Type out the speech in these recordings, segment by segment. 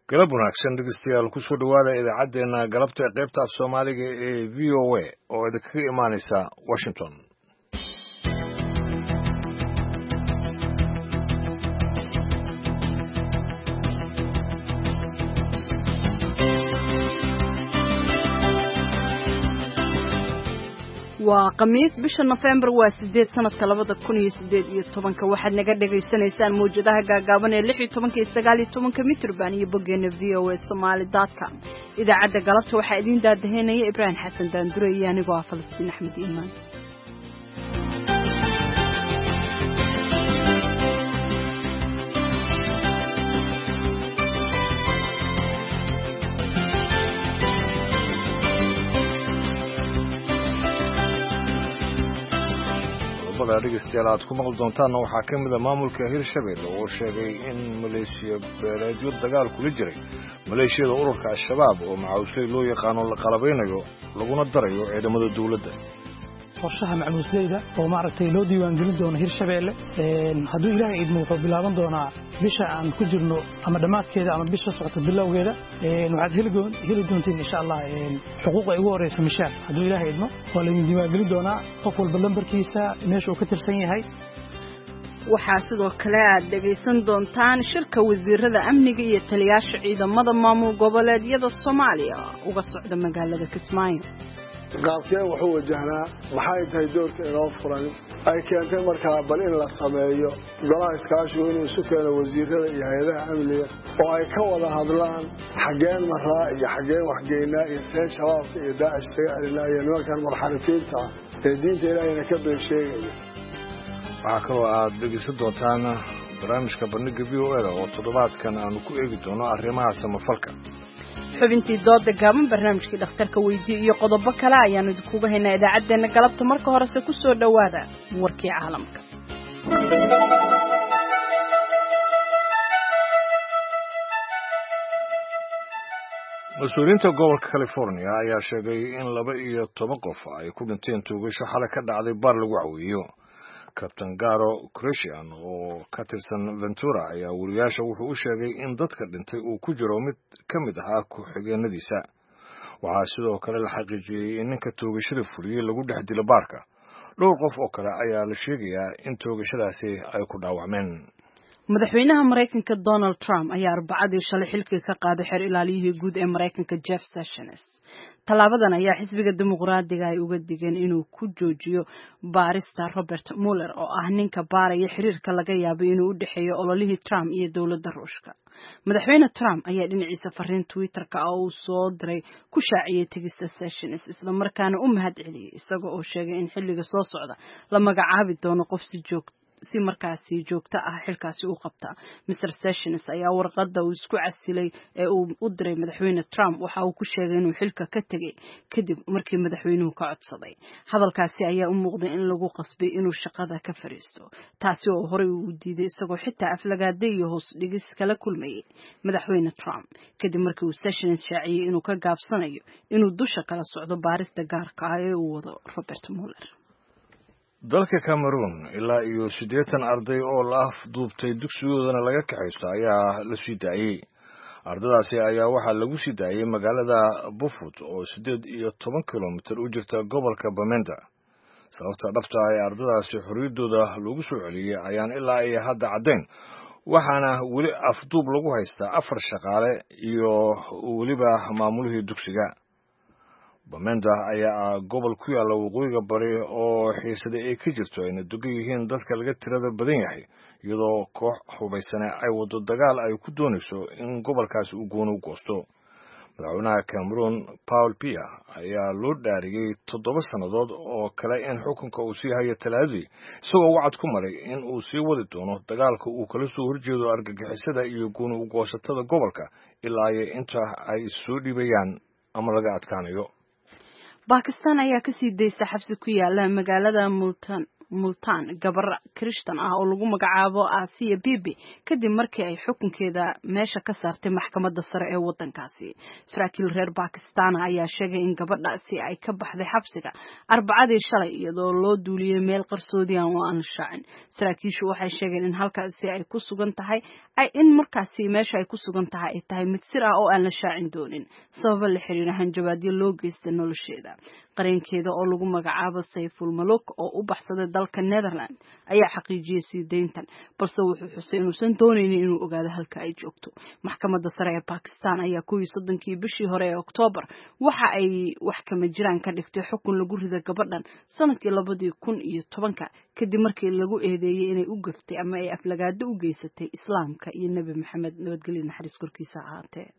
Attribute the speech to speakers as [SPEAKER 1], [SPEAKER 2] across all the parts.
[SPEAKER 1] galab wanaagsan dhegeystayaal ku soo dhawaada idaacadeena galabta qaybta af Soomaaliga ee VOA oo idinkaga imaanaysa Washington.
[SPEAKER 2] waa khamiis bisha November waa 8 sanadka 2018 waxaad naga dhageysanaysaan mowjadaha gaagaaban ee 16 iyo 19 mitrban iyo bogeena voasomali.com idaacada galabta waxaa idin daadaheynaya Ibrahim Xasan Daandure iyo anigoo Falastiin Axmed Iimaan.
[SPEAKER 1] dhegeystayaal aad ku maqli doontaanna waxaa ka mid ah maamulka Hirshabelle oo sheegay in Maleeshiya beeleedyo dagaal kula jiray maleeshiyada ururka Al-Shabaab oo macawisley loo yaqaano la qalabeynayo laguna darayo ciidamada dawladda.
[SPEAKER 3] qorshaha macluusleyda oo maaragtay loo diiwaan gelin doono Hirshabelle hadduu Ilaahay idmo wuxuu bilaaban doonaa bisha aan ku jirno ama dhamaadkeeda ama bisha socota bilowgeeda waxaad heli doontiin insha Allah xuquuq ay ugu horeyso mishaar hadduu Ilaahay idmo waa la diiwaan gelin doonaa qof walba lambarkiisa meesha uu ka tirsan yahay.
[SPEAKER 2] waxaa sidoo kale aad dhageysan doontaan shirka wasiirada amniga iyo taliyaasha ciidamada maamul goboleedyada Soomaaliya uga socda magaalada Kismaayo.
[SPEAKER 4] qaabkeen wuxuu wajahnaa maxay tahay doorka inoo furan ay keentay markaa bal in la sameeyo golaha iskaashiga inuu isu keeno wasiirada iyo hay'adaha amniga oo ay ka wada hadlaan xageen maraa iyo xageen waxgeynaa iyo seen shabaabka iyo daacish taga arinaa iyo nimankan marxarifiinta ee diinta ilaahayna ka been sheegaya.
[SPEAKER 1] waxaa kaloo aad dhegeysan doontaan barnaamijka bandhiga VOA oo toddobaadkan aanu ku eegi doono arrimaha samafalka.
[SPEAKER 2] xubintii dooda gaaban barnaamijkii dhakhtarka weydii iyo qodobo kale ayaanu idinkuga haynaa idaacadeena galabta marka horese ku soo dhawaada warkii caalamka.
[SPEAKER 1] mas-uuliyiinta gobolka California ayaa sheegay in 12 qof ay ku dhinteen tuugasho xalay ka dhacday baar lagu cawiyo. Captain Garo Christian oo ka tirsan Ventura ayaa wariyaasha wuxuu u sheegay in dadka dhintay uu ku jiro mid ka mid ah ku-xigeenadiisa. waxaa sidoo kale la xaqiijiyay in ninka toogashada fuliyay lagu dhex dilo baarka. dhowr qof oo kale ayaa la sheegayaa in toogashadaasi ay ku dhaawacmeen.
[SPEAKER 2] madaxweynaha Mareykanka Donald Trump ayaa Arbacadii shalay xilka ka qaaday xeer ilaaliyihii guud ee Mareykanka Jeff Sessions. talaabadan ayaa xisbiga dimuqraadiga ay uga digeen inuu ku joojiyo baarista Robert Mueller oo ah ninka baaraya xiriirka laga yaabay inuu u dhaxeeyo ololihii Trump iyo dawladda Ruushka. madaxweyne Trump ayaa dhinaciisa fariin Twitter-ka oo soo diray ku shaaciyay tagista Sessions isla markaana u mahadceliyay isagoo oo sheegay in xilliga soo socda la magacaabi doono qof si markaasi joogto ah xilkaasi u qabta. Mr. Sessions ayaa warqadda uu isku casilay ee uu u diray madaxweyne Trump waxa uu ku sheegay inuu xilka ka tagay kadib markii madaxweynuhu ka codsaday. hadalkaasi ayaa u muuqday in lagu qasbay inuu shaqada ka fariisto, taasi oo horey uu diiday isagoo xitaa aflagaaday iyo hoos dhigis kala kulmayay madaxweyne Trump kadib markii uu Sessions shaaciyay inuu ka gaabsanayo inuu dusha kala socdo baarista gaarka ah ee uu wado Robert Mueller.
[SPEAKER 1] dalka Cameroon ilaa iyo 80 arday oo la afduubtay dugsigoodana laga kaxaysto ayaa la sii daayay. ardaydaasi ayaa waxaa lagu sii daayay magaalada Bufut oo 18 kilomitir u jirta gobolka Bamenda. sababta dhabta ah ee ardaydaasi xorriyadooda lagu soo celiyay ayaan ilaa ay hadda caddayn, waxaana weli afduub lagu haystaa 4 shaqaale iyo weliba maamulihii dugsiga. Bamenda ayaa gobol ku yaala waqooyiga bari oo xiisada ay ka jirto ayna degan yihiin dadka laga tirada badan yahay, iyadoo koox hubaysan ay wado dagaal ay ku doonayso in gobolkaasi uu gooni u goosto. madaxweynaha Cameroon Paul Biya ayaa loo dhaariyay 7 sannadood oo kale in xukunka uu sii hayo Talaadii, isagoo wacad ku maray in uu sii wadi doono dagaalka uu kala soo horjeedo argagixisada iyo gooni u goosatada gobolka ilaa inta ay soo dhibayaan ama laga adkaanayo.
[SPEAKER 2] Pakistan ayaa ka sii daysay xabsi ku yaala magaalada multaan gabar Kirishtan ah oo lagu magacaabo Asiya Bibi kadib markii ay xukunkeeda meesha ka saartay maxkamadda sare ee wadankaasi. Saraakiil reer Pakistan ayaa sheegay in gabadhaasi ay ka baxday xabsiga Arbacadii shalay iyadoo loo duuliyay meel qarsoodi ah oo aan shaacin. Saraakiishu waxay sheegeen in halkaasi ay ku sugan tahay meesha ay ku sugan tahay ay tahay mid sir ah oo aan la shaacin doonin sabab la xiriira hanjabaadyo loo geystay nolosheeda. qareenkeeda oo lagu magacaabo Sayful Maluk oo u baxsaday dalka Netherlands ayaa xaqiijiyay siideyntan balse wuxuu xusay inuusan dooneynin inuu ogaado halka ay joogto. Maxkamadda sare ee Pakistan ayaa 13 bishii hore ee Oktoobar waxa ay wax kama jiraan ka dhigtay xukun lagu riday gabadhan sanadkii 2010 kadib markii lagu eedeeyay inay u gaftay ama ay aflagaado u geysatay Islaamka iyo Nabi Maxamed nabadgelyo naxariis korkiisa ahaatee.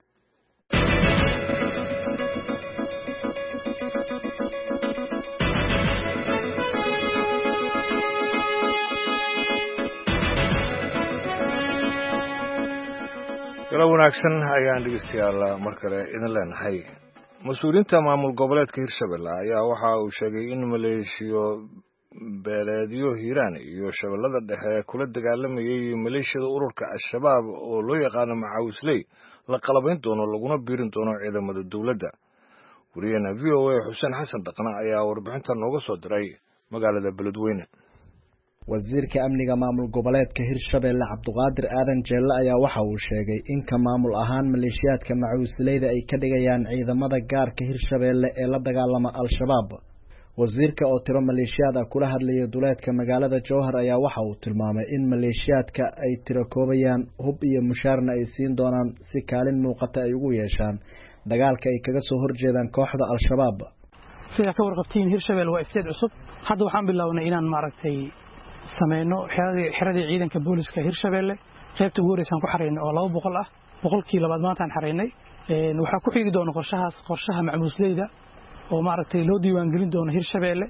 [SPEAKER 1] Kala wanaagsan ayaan dhegeystayaal mar kale idin leenahay. Mas'uuliyiinta maamul goboleedka Hirshabelle ayaa waxa uu sheegay in maleeshiyo beeleedyo Hiiraan iyo Shabeellada Dhexe kula dagaalamayay maleeshiyada ururka Al-Shabaab oo loo yaqaan Macawisley la qalabayn doono laguna biirin doono ciidamada dawladda. Wariyana VOA Xuseen Xasan Dhaqna ayaa warbixintan nooga soo diray magaalada Beledweyne.
[SPEAKER 5] wasiirka amniga maamul goboleedka Hirshabelle Cabduqaadir Aadan Jeelle ayaa waxa uu sheegay in ka maamul ahaan maleeshiyaadka Macawisleyda ay ka dhigayaan ciidamada gaarka Hirshabelle ee la dagaalama Al-Shabaab. wasiirka oo tiro maleeshiyaad ah kula hadlaya duleedka magaalada Jowhar ayaa waxa uu tilmaamay in maleeshiyaadka ay tiro koobayaan hub iyo mushaarna ay siin doonaan si kaalin muuqata ay ugu yeeshaan dagaalka ay kaga soo horjeedaan kooxda Al-Shabaab.
[SPEAKER 3] sida ka warqabtiin Hirshabelle waa isteed cusub hadda waxaan bilownay inaan maaragtay sameeyno xiradii ciidanka booliska Hirshabelle qaybta ugu horeysan ku xareynay oo 200 ah boqolkii labaad maanta aan xareynay waxa ku xigi doona qorshaha Macawisleyda oo maaragtay loo diiwaan gelin doono Hirshabelle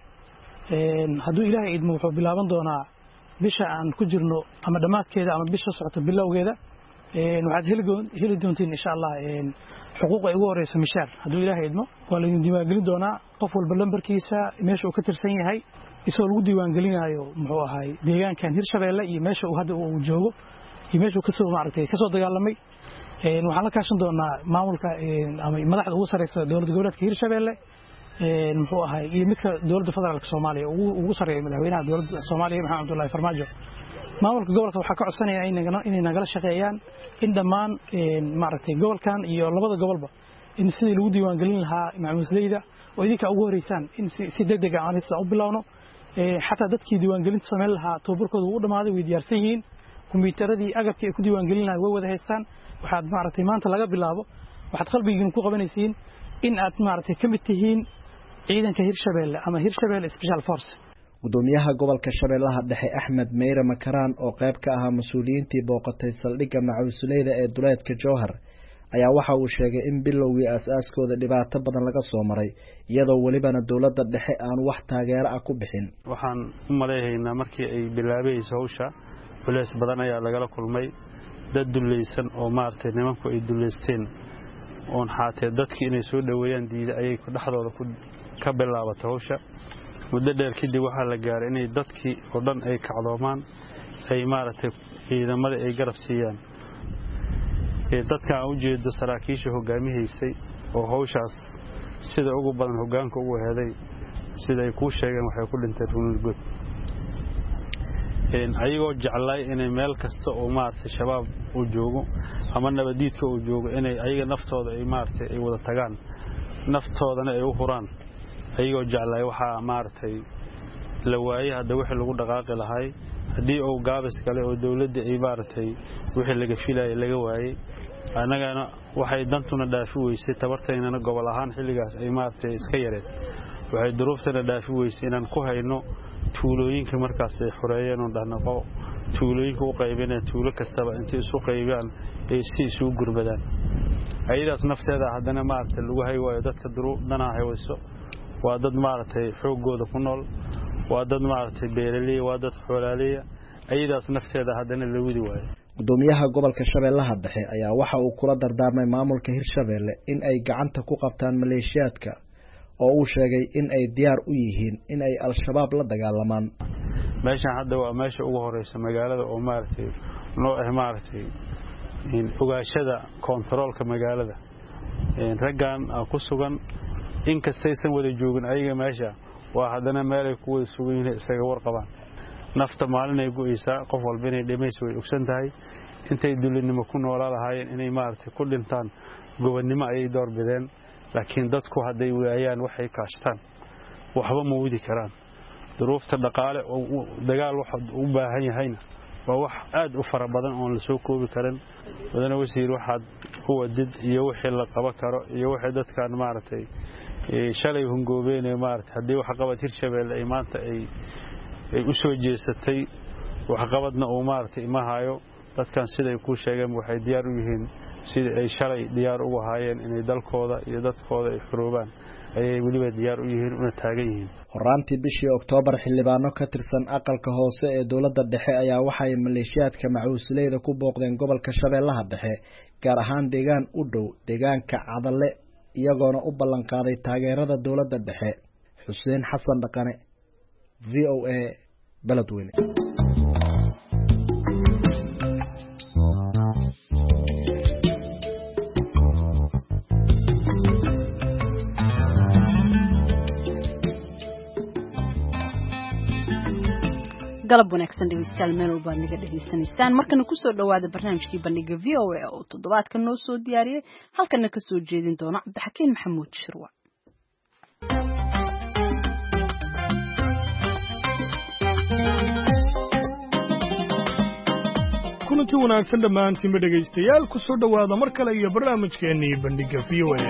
[SPEAKER 3] hadduu Ilaahay idmo wuxuu bilaaban doonaa bisha aan ku jirno ama dhamaadkeeda ama bisha socota bilowgeeda waxaad heli doontiin insha Allah xuquuq ay ugu horeyso mishaar hadduu Ilaahay idmo waa la diiwaan gelin doonaa qof walba lambarkiisa meesha uu ka tirsan yahay isoo lagu diiwaan gelinayo muxuu ahay deegaankan Hirshabelle iyo meesha uu hadda uu joogo iyo meesha uu ka soo dagaalamay waxaan la kaashan doonaa maamulka ama madaxda ugu sareysa dowladda goboleedka Hirshabelle muxuu ahay iyo midka dowladda federaalka Soomaaliya ugu sareeyo madaxweynaha dowladda Soomaaliya Maxamed Abdullaahi Farmaajo. maamulka gobolka waxa ka codsanaya inay nagala shaqeeyaan in dhammaan maaragtay gobolkan iyo labada gobolba in sidii lagu diiwaan gelin lahaa Macawisleyda oo idinka ugu horeysaan in si degdeg ah aan u bilowno حتى dadkii diiwaan gelinta sameyn lahaa tababarkooda uu dhamaaday way diyaarsan yihiin kumbiyuutaradii agabkii ay ku diiwaan gelin lahaa way wada haystaan waxaad maaragtay maanta laga bilaabo waxaad qalbigiin ku qabanaysiin in aad maaragtay ka mid tihiin ciidanka Hirshabelle ama Hirshabelle Special Force.
[SPEAKER 5] gudoomiyaha gobolka Shabeellaha Dhexe Axmed Meyre Makaraan oo qayb ka ah mas'uuliyiintii booqatay saldhigga Macawisleyda ee duleedka Jowhar ayaa waxa uu sheegay in bilowgii aasaaskooda dhibaato badan laga soo maray iyadoo walibana dawladda dhexe aan wax taageero ah ku bixin.
[SPEAKER 6] waxaan u maleeyaynaa markii ay bilaabayso hawsha culays badan ayaa lagala kulmay dad dulleysan oo maartay nimanku ay dulleysteen oon xaatee dadkii inay soo dhaweeyaan diiday ayay ku dhaxdooda ka bilaabatay hawsha muddo dheer kadib waxaa la gaaray inay dadkii oo dhan ay kacdoomaan ay maartay ciidamada ay garab siiyaan dadka aan u jeedo saraakiisha hogaamiyeysay oo hawshaas sida ugu badan hogaanka ugu heeday sida ay ku sheegeen waxay ku dhinteen runugud ayagoo jeclay inay meel kasta oo maartay shabaab uu joogo ama nabadiidka uu joogo inay ayaga naftooda ay maartay ay wada tagaan naftoodana ay u huraan ayagoo jeclay waxa maartay la waayay hadda wixii lagu dhaqaaqi lahay hadii uu gaabis kale oo dawladda ay maartay wixii laga filayay laga waayay anagana waxay dantuna dhaafi weysay tabarteena gobol ahaan xilligaas ay maartay iska yareed waxay duruuftana dhaafi weysay inaan ku hayno tuulooyinka markaas ay xoreeyeen oo dhahnaqo tuulooyinka u qaybinay tuulo kastaba intii isu qaybiyaan ay si isu gurmadaan ayadaas nafteeda haddana maartay lagu hay waayo dadka duruudana haywayso waa dad maartay xoogooda ku nool waa dad maartay beeraley waa dad xoolaaleey ayadaas nafteeda haddana la wadi waayo.
[SPEAKER 5] gudoomiyaha gobolka Shabeellaha Dhexe ayaa waxa uu kula dardaarmay maamulka Hirshabelle in ay gacanta ku qabtaan maleeshiyaadka oo uu sheegay in ay diyaar u yihiin in ay Al-Shabaab la dagaalamaan.
[SPEAKER 6] meeshan hadda waa meesha ugu horeysa magaalada oo maartay noo maartay in ogaashada controlka magaalada raggan ku sugan in kastaysan wada joogin ayaga meesha waa hadana meel ay ku wada sugan yihiin isaga warqabaan nafta maalin ay go'aysaa qof walba inay dhimayso way ogsan tahay intay dulinimo ku noolaayeen inay maartay ku dhintaan gobonnimo ay door bideen laakiin dadku haday waayaan waxay kaashtaan waxba ma wadi karaan duruufta dhaqaale oo dagaal waxa u baahan yahayna waa wax aad u fara badan oo la soo koobi karin wadana wasiir waxaad ku wadid iyo wixii la qaban karo iyo wixii dadkan maartay shalay hungoobeenay maartay hadii wax qabad Hirshabeelle ay maanta ay u soo jeesatay wax qabadna oo maartay ma hayo dadkan siday ku sheegeen waxay diyaar u yihiin sida ay shalay diyaar ugu haayeen inay dalkooda iyo dadkooda ay xuruubaan ayay waliba diyaar u yihiin una taagan yihiin
[SPEAKER 5] horaantii bishii Oktoobar xildhibaano ka tirsan aqalka hoose ee dawladda dhexe ayaa waxay maleeshiyaadka macuusleyda ku booqdeen gobolka Shabeellaha Dhexe gaar ahaan deegaan u dhow deegaanka Cadalle iyagoona u ballan qaaday taageerada dawladda dhexe Xuseen Xasan Dhaqane VOA Beledweyne
[SPEAKER 2] galab wanaagsan dhegeystayaal meel walba naga dhageysanaysaan markana ku soo dhawaada barnaamijkii bandhiga VOA oo toddobaadka noo soo diyaariyay halkana ka soo jeedin doona Cabdixakiin Maxamuud Shirwa
[SPEAKER 7] kulanti wanaagsan dhammaantiinba dhegeystayaal ku soo dhawaada mar kale iyo barnaamijkeennii bandhiga VOA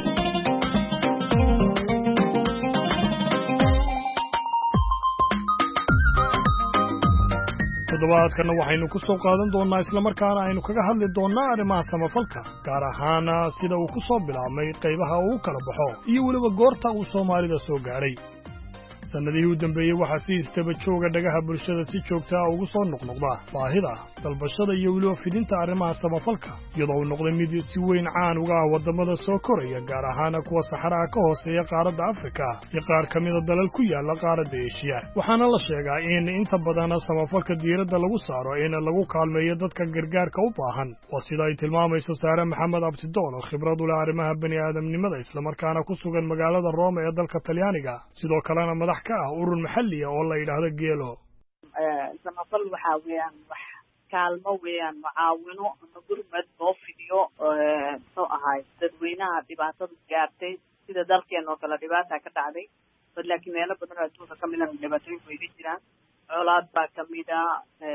[SPEAKER 7] toddobaadkana waxaynu ku soo qaadan doonnaa islamarkaana aynu kaga hadli doonnaa arrimaha samafalka gaar ahaan sida uu ku soo bilaabmay qaybaha uu kala baxo iyo weliba goorta uu Soomaalida soo gaaray sanadihii u dambeeyay waxaa si istaba jooga dhagaha bulshada si joogta ah ugu soo noqnoqda baahida dalbashada iyo weliba fidinta arrimaha samafalka iyadoo uu noqday mid si weyn caan uga ah wadamada soo koraya gaar ahaan kuwa saxaraha ka hooseeya qaaradda Afrika iyo qaar ka mid ah dalal ku yaala qaaradda Aasiya waxaana la sheegaa in inta badan samafalka diiradda lagu saaro in lagu kaalmeeyo dadka gargaarka u baahan oo sida ay tilmaamayso Saare Maxamed Abtidoon oo khibrad u leh arrimaha bani'aadamnimada isla markaana ku sugan magaalada Rome ee dalka Talyaaniga sidoo kalena madax ka ah urur maxalli ah oo la yiraahdo Geelo
[SPEAKER 8] samafal waxa weeyaan wax kaalmo weeyaan mucaawino ama gurmad loo fidiyo soo ahay dadweynaha dhibaatada gaartay sida dalkeena oo kale dhibaato ka dhacday laakiin meelo badan oo adduunka ka mid ah dhibaatooyin way jiraan colaad baa ka mid ah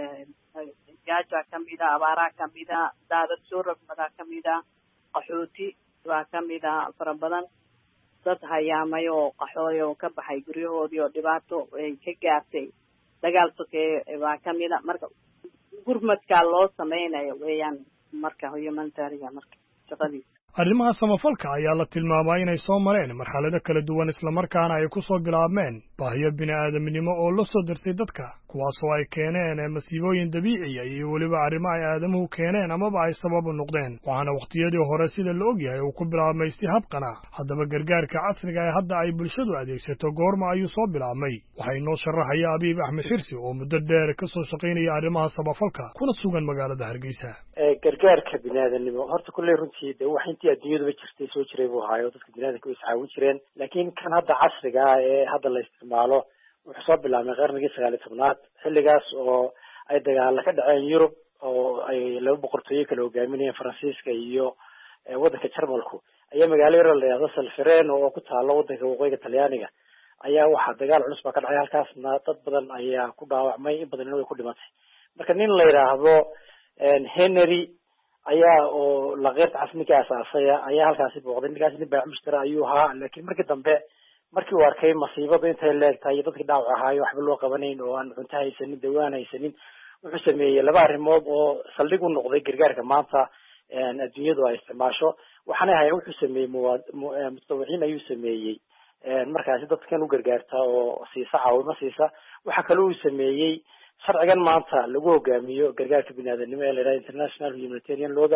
[SPEAKER 8] gaajo ka mid ah abaara ka mid ah daadad soo rogmada ka mid ah qaxooti baa ka mid ah fara badan dad hayaamay oo qaxooy oo ka baxay guryahoodii oo dhibaato ay ka gaartay dagaal sokeeye baa ka mid ah marka gurmadka loo sameynayo weeyaan marka humanitarian marka shaqadiisa
[SPEAKER 7] arrimaha samafalka ayaa la tilmaamay inay soo mareen marxalado kala duwan isla markaana ay ku soo bilaabmeen baahiyo bini'aadamnimo oo la soo dirsay dadka kuwaasoo ay keeneen masiibooyin dabiici ah iyo weliba arrimo ay aadamuhu keeneen amaba ay sabab u noqdeen waxaana waqtiyadii hore sida la ogyahay uu ku bilaabmay si habqana haddaba gargaarka casriga ee hadda ay bulshadu adeegsato goorma ayuu soo bilaabmay waxay noo sharaxaya Abiib Axmed Xirsi oo muddo dheer ka soo shaqaynaya arrimaha samafalka kuna sugan magaalada Hargeysa
[SPEAKER 9] gargaarka bini'aadanimo horta kullee runtii wax intii adduunyadu jirtay soo jiray buu haayo dadka bini'aadanka way iscaawin jireen laakiin kan hadda casriga ah ee hadda la isticmaalo wuxuu soo bilaabmay qarnigii 19aad xilligaas oo ay dagaal ka dhaceen Yurub oo ay laba boqortooyo kala hogaaminayeen Faransiiska iyo waddanka Jarmalku ayaa magaalo yar la yiraahdo Salfereno oo ku taalo waddanka waqooyiga Talyaaniga ayaa waxa dagaal culus ka dhacay halkaasna dad badan ayaa ku dhaawacmay in badan way ku dhimatay marka nin la yiraahdo Henry ayaa oo la qeybta casmiga asaasay ayaa halkaasi booqday ninkaas nin baa mushtara ayuu ahaa laakiin markii dambe markii uu arkay masiibada intay leegtahay dadkii dhaawac ahaa waxba loo qabanayn oo aan cunto haysanin dawaan haysanin wuxuu sameeyay laba arrimood oo saldhig u noqday gargaarka maanta adduunyadu ay isticmaasho waxaana ahay wuxuu sameeyay mutawiciin ayuu sameeyay markaasi dadkan u gargaarta oo siisa caawimo siisa waxa kale uu sameeyay sharcigan maanta lagu hogaamiyo gargaarka bini'aadanimo ee la yiraahdo international humanitarian law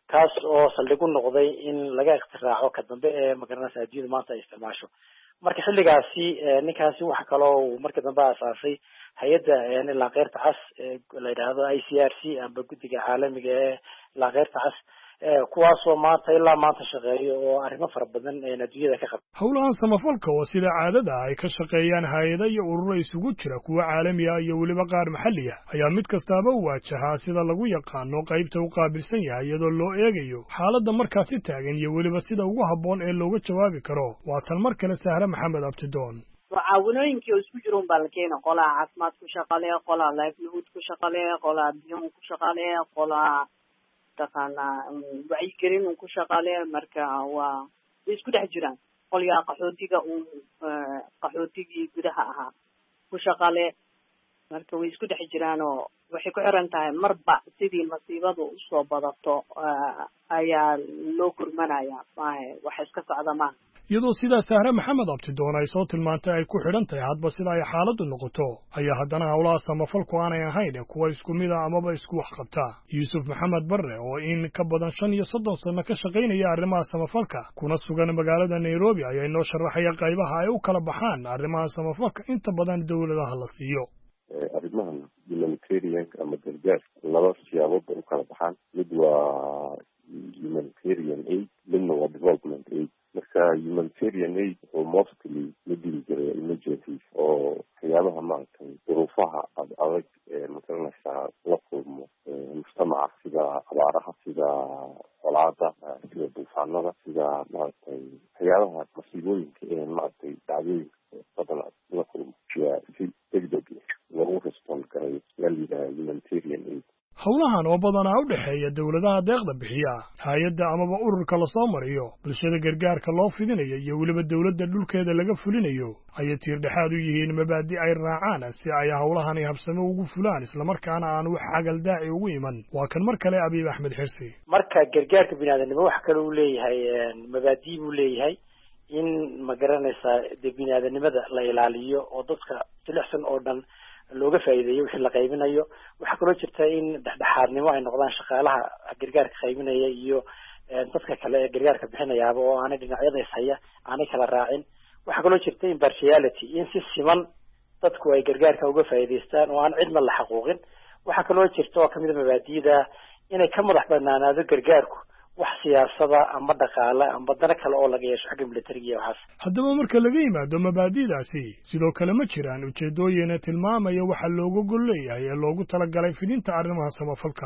[SPEAKER 9] kaas oo saldhig u noqday in laga iktiraaco ka dambe ee magaranaysa adduunyada maanta ay isticmaasho. marka xilligaasi ninkaasi waxa kaloo uu markii dambe aasaasay hay-adda laaqeyrta cas la yidhaahdo ICRC amba guddiga caalamiga ee laaqeyrta cas kuwaasoo ilaa maanta shaqeeyo oo arrimo fara badan adduunyada ka qabta.
[SPEAKER 7] howlahan samafalka oo sida caadada ay ka shaqeeyaan hay-ada iyo ururo isugu jira kuwa caalami ah iyo weliba qaar maxalli ah ayaa mid kastaaba u waajahaa sida lagu yaqaano qaybta u qaabilsan yahay iyadoo loo eegayo xaaladda markaasi taagan iyo weliba sida ugu habboon ee looga jawaabi karo. waa tan mar kale Sahra Maxamed Abtidoon.
[SPEAKER 8] mucaawinooyinkii oo isku jira un baa la keena qolaa caafimaad ku shaqaleeya, qolaa livelihood ku shaqaleeya, qolaa biyon ku shaqaleeya, qolaa taqaanaa wacyigelin un ku shaqaleeya. marka way isku dhex jiraan. qolyaa qaxootiga qaxootigii gudaha ahaa ku shaqale, marka way isku dhex jiraan oo waxay ku xiran tahay marba sidii masiibadu usoo badato ayaa loo gurmanaya. maahe wax iska socda maaha.
[SPEAKER 7] iyadoo sidaa Sahra Maxamed Abtidoon ay soo tilmaantay ay ku xidhan tahay hadba sida ay xaaladdu noqoto ayaa haddana howlaha samafalku aanay ahayn kuwa isku mid ah amaba isku wax qabta. Yuusuf Maxamed Barre oo in ka badan 35 sano ka shaqaynaya arrimaha samafalka kuna sugan magaalada Nairobi ayaa inoo sharaxaya qaybaha ay u kala baxaan arrimaha samafalka inta badan dawladaha la siiyo.
[SPEAKER 10] arrimahan humanitarian ama gargaar laba siyaabood u kala baxaan. mid waa humanitarian aid, midna waa development aid. marka humanitarian aid oo mostly la diri jiray emergencies oo waxyaabaha maaragtay duruufaha adag magaranaysaa la kulmo mujtamaca sida abaaraha, sida colaada, sida duufaanada, sida maaragtay waxyaabaha masiibooyinka ee maaragtay dhacdooyinka badan la kulmo si degdeg loogu respond karayo la yidhaha humanitarian aid.
[SPEAKER 7] howlahan oo badanaa u dhexeeya dawladaha deeqda bixiya, hay-adda amaba ururka la soo mariyo, bulshada gargaarka loo fidinayo iyo weliba dawladda dhulkeeda laga fulinayo ayay tiir dhexaad u yihiin mabaadi ay raacaan si ay howlahani habsamo ugu fulaan islamarkaana aan wax xagal daaci ugu iman. waa kan mar kale Abiib Axmed Xirsi.
[SPEAKER 9] marka gargaarka bini'aadanimo waxa kale uu leeyahay mabaadi buu leeyahay in magaranaysaa bini'aadanimada la ilaaliyo oo dadka jilicsan oo dhan looga faa'iideeyo wixii la qaybinayo. waxaa kaloo jirta in dhexdhexaadnimo ay noqdaan shaqaalaha gargaarka qaybinaya iyo dadka kale ee gargaarka bixinayaaba oo aanay dhinacyada ishaya aanay kala raacin. waxaa kaloo jirta impartiality, in si siman dadku ay gargaarka uga faa'iidaystaan oo aan cidna la xaquuqin. waxaa kaloo jirta oo kamid a mabaadi'da inay ka madax banaanaado gargaarku wax siyaasada ama dhaqaale ama dana kale oo laga yeesho xagga militariga iyo waxaas.
[SPEAKER 7] haddaba marka laga yimaado mabaadi'daasi sidoo kale ma jiraan ujeedooyin tilmaamaya waxa looga gol leeyahay ee loogu talagalay fidinta arrimaha samafalka.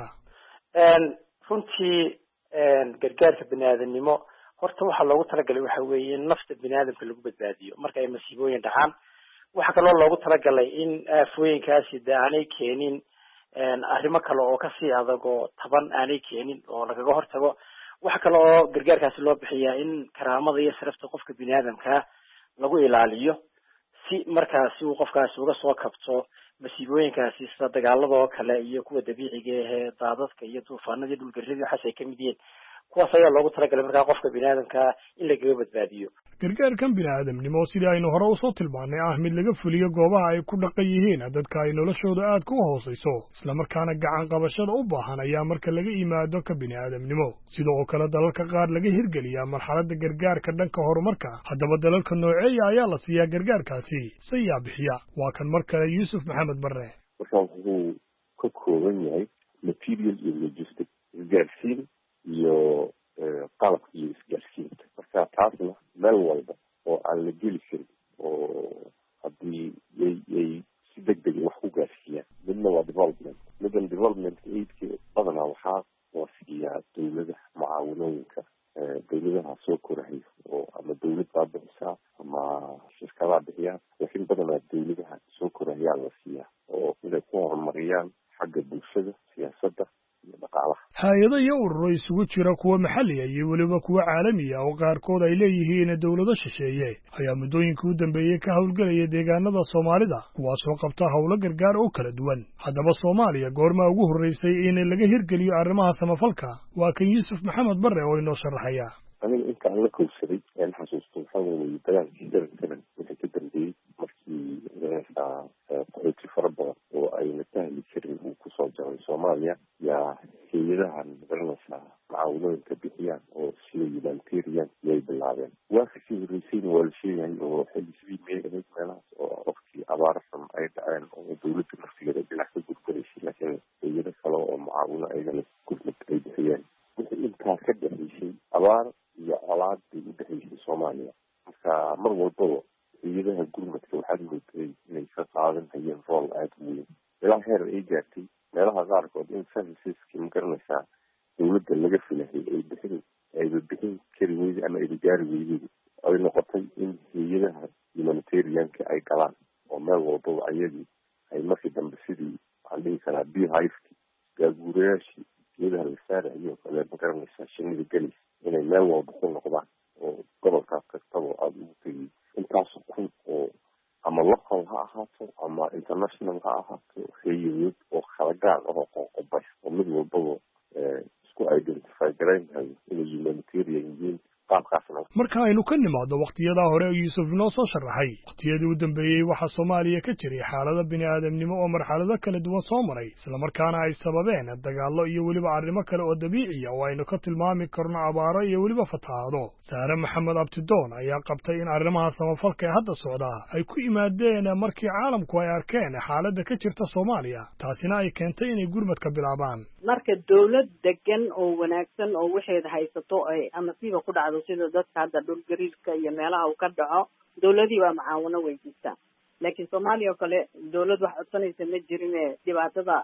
[SPEAKER 9] runtii gargaarka bini'aadanimo horta waxaa loogu talagalay waxa weeye in nafta bini'aadamka lagu badbaadiyo marka ay masiibooyin dhacaan. waxaa kaloo loogu talagalay in aafooyinkaasi de aanay keenin arrimo kale oo kasii adag oo taban aanay keenin oo lagaga hortago. waxa kale oo gargaarkaasi loo bixiyaa in karaamada iyo sharafta qofka bini'aadamkaa lagu ilaaliyo si markaasi uu qofkaasi uga soo kabto masiibooyinkaasi sida dagaalada oo kale iyo kuwa dabiiciga ahee daadadka iyo duufaanada iyo dhulgarrida waxaas ay kamid yihiin. kuwaas ayaa loogu talagalay markaa qofka bini'aadamkaa in lagaga badbaadiyo.
[SPEAKER 7] gargaarkan bini'aadamnimo sidii aynu hore usoo tilmaannay ah mid laga fuliyo goobaha ay ku dhaqan yihiin dadka ay noloshooda aad ku hoosayso islamarkaana gacan qabashada u baahan ayaa marka laga yimaado ka bini'aadamnimo sidoo kale dalalka qaar laga hirgeliyaa marxaladda gargaarka dhanka horumarka. haddaba dalalka nooceeya ayaa la siiyaa gargaarkaasi sayaa bixiya. waa kan mar kale Yuusuf Maxamed Barre.
[SPEAKER 10] marka wuxuu ka kooban yahay material iyo logistic, isgaarsiin iyo qalabka iyo isgaarsiinta. marka taasna meel walba oo aan la geli karin oo haddii yay si degdeg wax ku gaarsiiyaan. midna waa development aidka badanaa waxaa la siiyaa dawladaha mucaawinooyinka dawladaha soo korahay oo ama dawlad baa bixisaa ama shirkadaha bixiyaan. laakiin badanaa dawladaha soo korayaa la siiyaa oo inay ku horumariyaan xagga bulshada, siyaasadda iyo dhaqaalaha.
[SPEAKER 7] hay-ado iyo ururo isugu jira kuwa maxalliga iyo weliba kuwa caalamiya oo qaarkood ay leeyihiin dawlado shisheeye ayaa muddooyinkii u dambeeyey ka howlgelaya deegaanada Soomaalida kuwaasoo qabta howlo gargaar oo kala duwan. haddaba Soomaaliya goorma ugu horreysay in laga hirgeliyo arrimaha samafalka? waa kan Yuusuf Maxamed Barre oo inoo sharaxaya.
[SPEAKER 10] aniga inta aan la kowsaday aan xasuusto waxaa weeye dagaalkii darankaran wixii ka dambeeyey markii qaxooti fara badan oo ayna sahli karin uu kusoo jaray Soomaaliya yaa hay-adahan magaranaysaa macaawinooyin humanitarian yay bilaabeen waa kasii horreysayna waa la sheegayay oo xilli sidii may ahayd meelahaas oo waqtii abaarsan ay dhaceen oo dawladda naftigeeda dhinac ka gurguraysay laakiin hayado kale oo mucaawino ayagana gurmad ay bixiyeen wixii intaa ka dhexaysay abaar iyo colaad bay u dhexaysay soomaaliya marka mar walbaba hayadaha gurmadka waxaad mooday inay ka qaadan hayeen rool aada u weyn ilaa heer ay gaartay meelaha qaarkood in serviceski ma garanaysaa dawladda laga filahay ayba bixin kari weyday ama ayba gaari weyday ay noqotay in hayadaha humanitarianka ay galaan oo meel walbaba ayagii ay markii dambe sidii waxaan dhihi karaa beehiveki gaaguurayaashii geedaha la saarayo kale ma garanaysaa shinida gelis inay meel walba ku noqdaan oo gobolkaas kastaba aada ugu tegay intaas kun oo ama local ha ahaato ama international ha ahaato hayadood oo kala gaar ah oo qoqobays oo mid walbaba isku identify garaynhayo inay humanitarian yihiin qaabkaasna
[SPEAKER 7] marka aynu ka nimaado waqtiyadaa hore yuusuf inoo soo sharaxay waqtiyadii u dambeeyey waxaa soomaaliya ka jiray xaalado bini'aadamnimo oo marxalado kala duwan soo maray islamarkaana ay sababeen dagaallo iyo weliba arrimo kale oo dabiiciya oo aynu ka tilmaami karno abaaro iyo weliba fatahaado saare maxamed abtidoon ayaa qabtay in arrimaha samafalka ee hadda socdaa ay ku yimaadeen markii caalamku ay arkeen xaaladda ka jirta soomaaliya taasina ay keentay inay gurmadka bilaabaan
[SPEAKER 8] marka dawlad degan oo wanaagsan oo waxeeda haysato ay amasiiba ku dhacdo sida dadka hadda dhul gariirka iyo meelaha uu ka dhaco dawladii waa macaawino weydiistaa laakiin soomaaliya oo kale dawlad wax codsanaysa ma jirine dhibaatada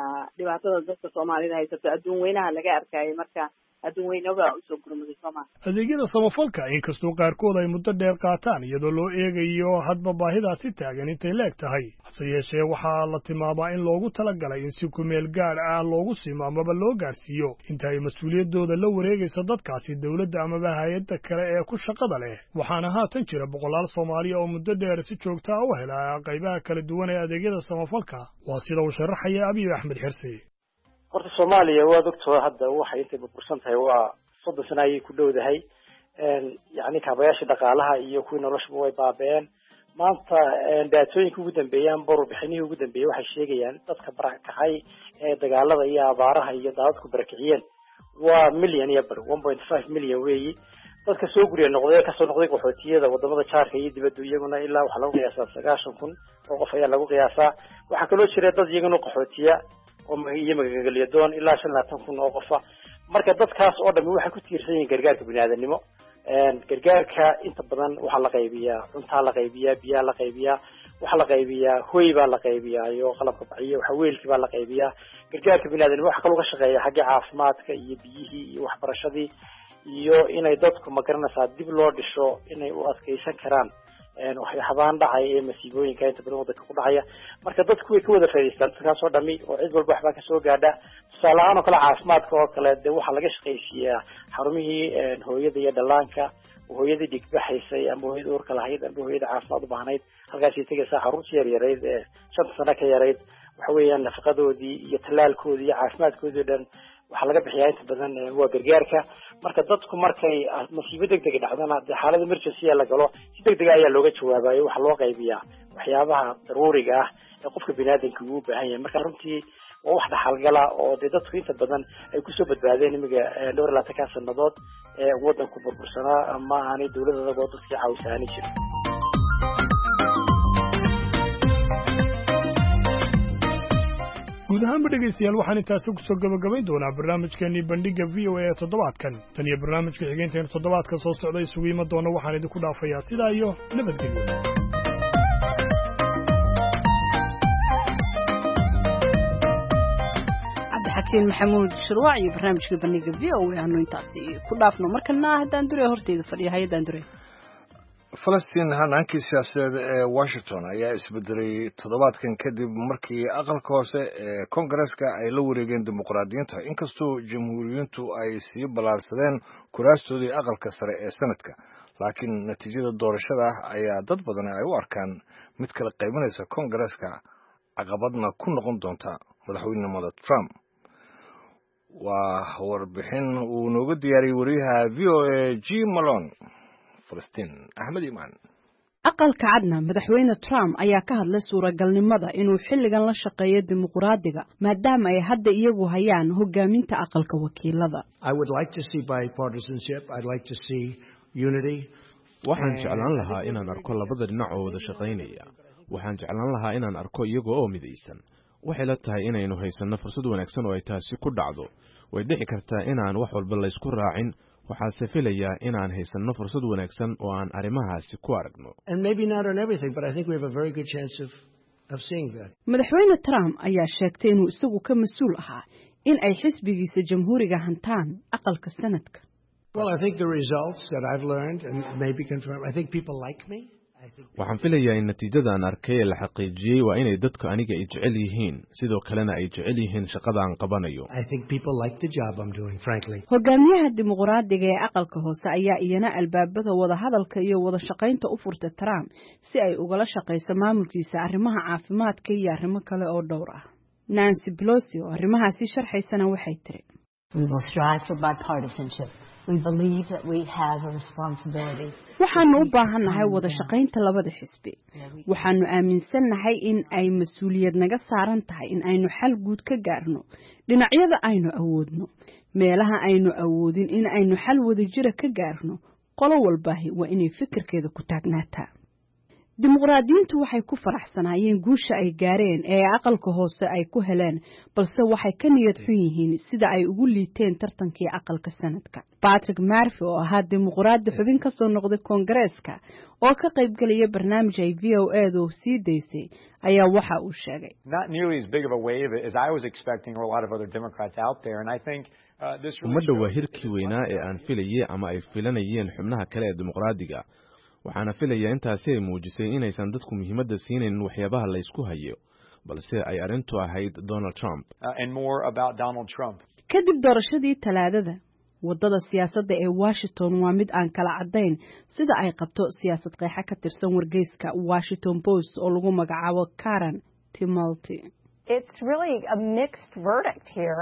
[SPEAKER 8] dadka soomaalida haysato adduun weynaha laga arkayay marka adduun weynaba usoo gurmaday Soomaaliya
[SPEAKER 7] adeegyada samafalka inkastoo qaarkood ay muddo dheer qaataan iyadoo loo eegayo hadba baahidaasi taagan intay leeg tahay hase yeeshee waxaa la tilmaabaa in loogu talagalay in si ku meel gaar ah loogu simo amaba loo gaarsiiyo inta ay mas-uuliyadooda la wareegayso dadkaasi dawladda amaba hay-adda kale ee ku shaqada leh waxaana haatan jira boqolaal Soomaaliya oo muddo dheer si joogta ah u hela qaybaha kala duwan ee adeegyada samafalka waa sida uu sharaxaya Abiy Ahmed Xirsi
[SPEAKER 9] horta Soomaaliya waa doctor hadda waxay intay burbursan tahay waa 30 sano ay ku dhowdahay yani kaabayaasha dhaqaalaha iyo kuwii nolosha way baabeen maanta daatooyinka ugu dambeeyaan barbixinihii ugu dambeeyay waxay sheegayaan dadka barakacay ee dagaalada iyo abaaraha iyo daadadku barakiciyeen waa milyan iyo bar 1.5 milyan weeyi dadka soo guriya noqday ka soo noqday qaxootiyada wadamada jaarka iyo dibadda iyaguna ilaa waxa lagu qiyaasaa 9,000 oo qof ayaa lagu qiyaasaa waxa kaloo jira dad iyaguna qaxootiya oo iyo magaalyadoon ilaa 5,000 oo qof marka dadkaas oo dhan waxay ku tiirsan yihiin gargaarka bini'aadanimo gargaarka inta badan waxa la qaybiyaa cunta la qaybiyaa biyaha la qaybiyaa waxa la qaybiyaa hooy baa la qaybiyaa iyo qalabka baciyo waxa weelki baa la qaybiyaa gargaarka bini'aadanimo waxa kaloo ka shaqeeya xagga caafimaadka iyo biyihii iyo waxbarashadii iyo inay dadku ma garanaysaa dib loo dhisho inay u adkeysan karaan waxyaabahan dhacay ee masiibooyinka inta badan waddanka ku dhacaya marka dadku way ka wada faa'iideystaan dadkaas oo dhami oo cid walba waxba ka soo gaadha tusaale ahaan oo kale caafimaadka oo kale dee waxaa laga shaqaysiiyaa xarumihii hooyada iyo dhallaanka hooyadii dhigbaxaysay ama hooyada uurka lahayd ama hooyada caafimaad u baahnayd halkaasay tegaysaa xaruntii yaryarayd ee 5 sano ka yarayd waxa weeyaan nafaqadoodii iyo tallaalkoodii iyo caafimaadkoodii dhan waxa laga bixiyaa inta badan waa gargaarka marka dadku markay masiibo degdeg dhacdana xaalada emergency la galo si degdeg ayaa looga jawaabayo waxa loo qaybiyaa waxyaabaha daruuriga ah ee qofka bini'aadanka uu u baahan yahay marka runtii waa wax dhaxalgala oo dadku inta badan ay ku soo badbaadeen imiga dhowr 20 sanadood ee waddanku burbursanaa ama aanay dawladda dadka caawisaani jirin
[SPEAKER 7] guud ahaan dhegeystayaal waxaan intaas ku soo gabagabayn doonaa barnaamijkeennii bandhiga VOA ee toddobaadkan tan iyo barnaamijka xigeenteena toddobaadka soo socda isugu iman doona waxaan idinku dhaafayaa sidaa iyo nabadgelyo
[SPEAKER 2] cabdixakiin maxamuud shirwaac iyo barnaamijka bandhiga VOA aanu intaasi ku dhaafno markana haddaan durey horteeda fadhiya hay-addaan durey
[SPEAKER 1] falastiin hanaankii siyaasadeed ee washington ayaa isbedelay toddobaadkan kadib markii aqalka hoose ee kongareska ay la wareegeen dimuqraadiyiinta inkastoo jamhuuriyiintu ay sii ballaarsadeen kuraastoodii aqalka sare ee sanadka laakiin natiijada doorashada ayaa dad badan ay u arkaan mid kala qaybinaysa kongareska caqabadna ku noqon doonta madaxweynenimada Trump waa warbixin uu nooga diyaariyey wariyaha VOA Jim Malone فلسطين أحمد إيمان
[SPEAKER 2] aqalka cadna madaxweyne Trump ayaa ka hadlay suuragalnimada inuu xilligan la shaqeeyo dimuqraadiga maadaama ay hadda iyagu hayaan hogaaminta aqalka wakiilada.
[SPEAKER 11] I would like to see bipartisanship. I'd like to see unity.
[SPEAKER 12] waxaan jeclaan lahaa inaan arko labada dhinac oo wada shaqaynaya. waxaan jeclaan lahaa inaan arko iyaga oo midaysan. waxay la tahay inaynu haysanno fursad wanaagsan oo ay taasi ku dhacdo. way dhici kartaa inaan wax walba la isku raacin. waxaase filayaa inaan haysanno fursad wanaagsan oo aan arrimahaasi ku aragno.
[SPEAKER 11] And maybe not on everything, but I think we have a very good chance of seeing that.
[SPEAKER 2] madaxweyne Trump ayaa sheegtay inuu isagu ka mas'uul ahaa in ay xisbigiisa jamhuuriga hantaan aqalka sanadka.
[SPEAKER 11] Well, I think the results that I've learned and maybe confirmed, I think people like me.
[SPEAKER 12] waxaan filayaa in natiijadaan arkay ee la xaqiijiyey waa inay dadku aniga ay jecel yihiin sidoo kalena ay jecel yihiin shaqada aan qabanayo.
[SPEAKER 11] I think people like the job I'm doing, frankly.
[SPEAKER 2] hogaamiyaha dimuqraadiga ee aqalka hoose ayaa iyana albaabada wada hadalka iyo wada shaqaynta u furtay Trump si ay ugala shaqeyso maamulkiisa arrimaha caafimaadka iyo arrimo kale oo dhowr ah. Nancy Pelosi oo arrimahaasi sharxaysana waxay tiri
[SPEAKER 13] We will strive for bipartisanship. We believe that we have a responsibility.
[SPEAKER 2] waxaanu u baahannahay wada shaqaynta labada xisbi. waxaanu aaminsannahay in ay mas'uuliyad naga saaran tahay in aynu xal guud ka gaarno dhinacyada aynu awoodno. meelaha aynu awoodin in aynu xal wadajir ka gaarno qolo walba waa inay fikirkeeda ku taagnaataa. dimuqraadiyiintu waxay ku faraxsanaayeen guusha ay gaareen ee aqalka hoose ay ku heleen balse waxay ka niyad xun yihiin sida ay ugu liiteen tartankii aqalka sanadka. Patrick Murphy oo ahaa dimuqraadi xubin ka soo noqday Koongareeska oo ka qayb galaya barnaamij ay VOA-du sii deysay ayaa waxa uu sheegay
[SPEAKER 14] Not nearly as big of a wave as I was expecting or a lot of other Democrats out there, and I think this really
[SPEAKER 12] ummadda waa hirkii weynaa ee aan filayay ama ay filanayeen xubnaha kale ee dimuqraadiga. waxaana filayaa intaasi ay muujisay inaysan dadku muhiimadda siinayn waxyaabaha la isku hayo balse ay arrintu ahayd Donald Trump.
[SPEAKER 14] and more about Donald Trump.
[SPEAKER 2] kadib doorashadii Talaadada wadada siyaasadda ee Washington waa mid aan kala cadayn sida ay qabto siyaasad qeexa ka tirsan wargeyska Washington Post oo lagu magacaabo Karen Timothy.
[SPEAKER 15] It's really a mixed verdict here.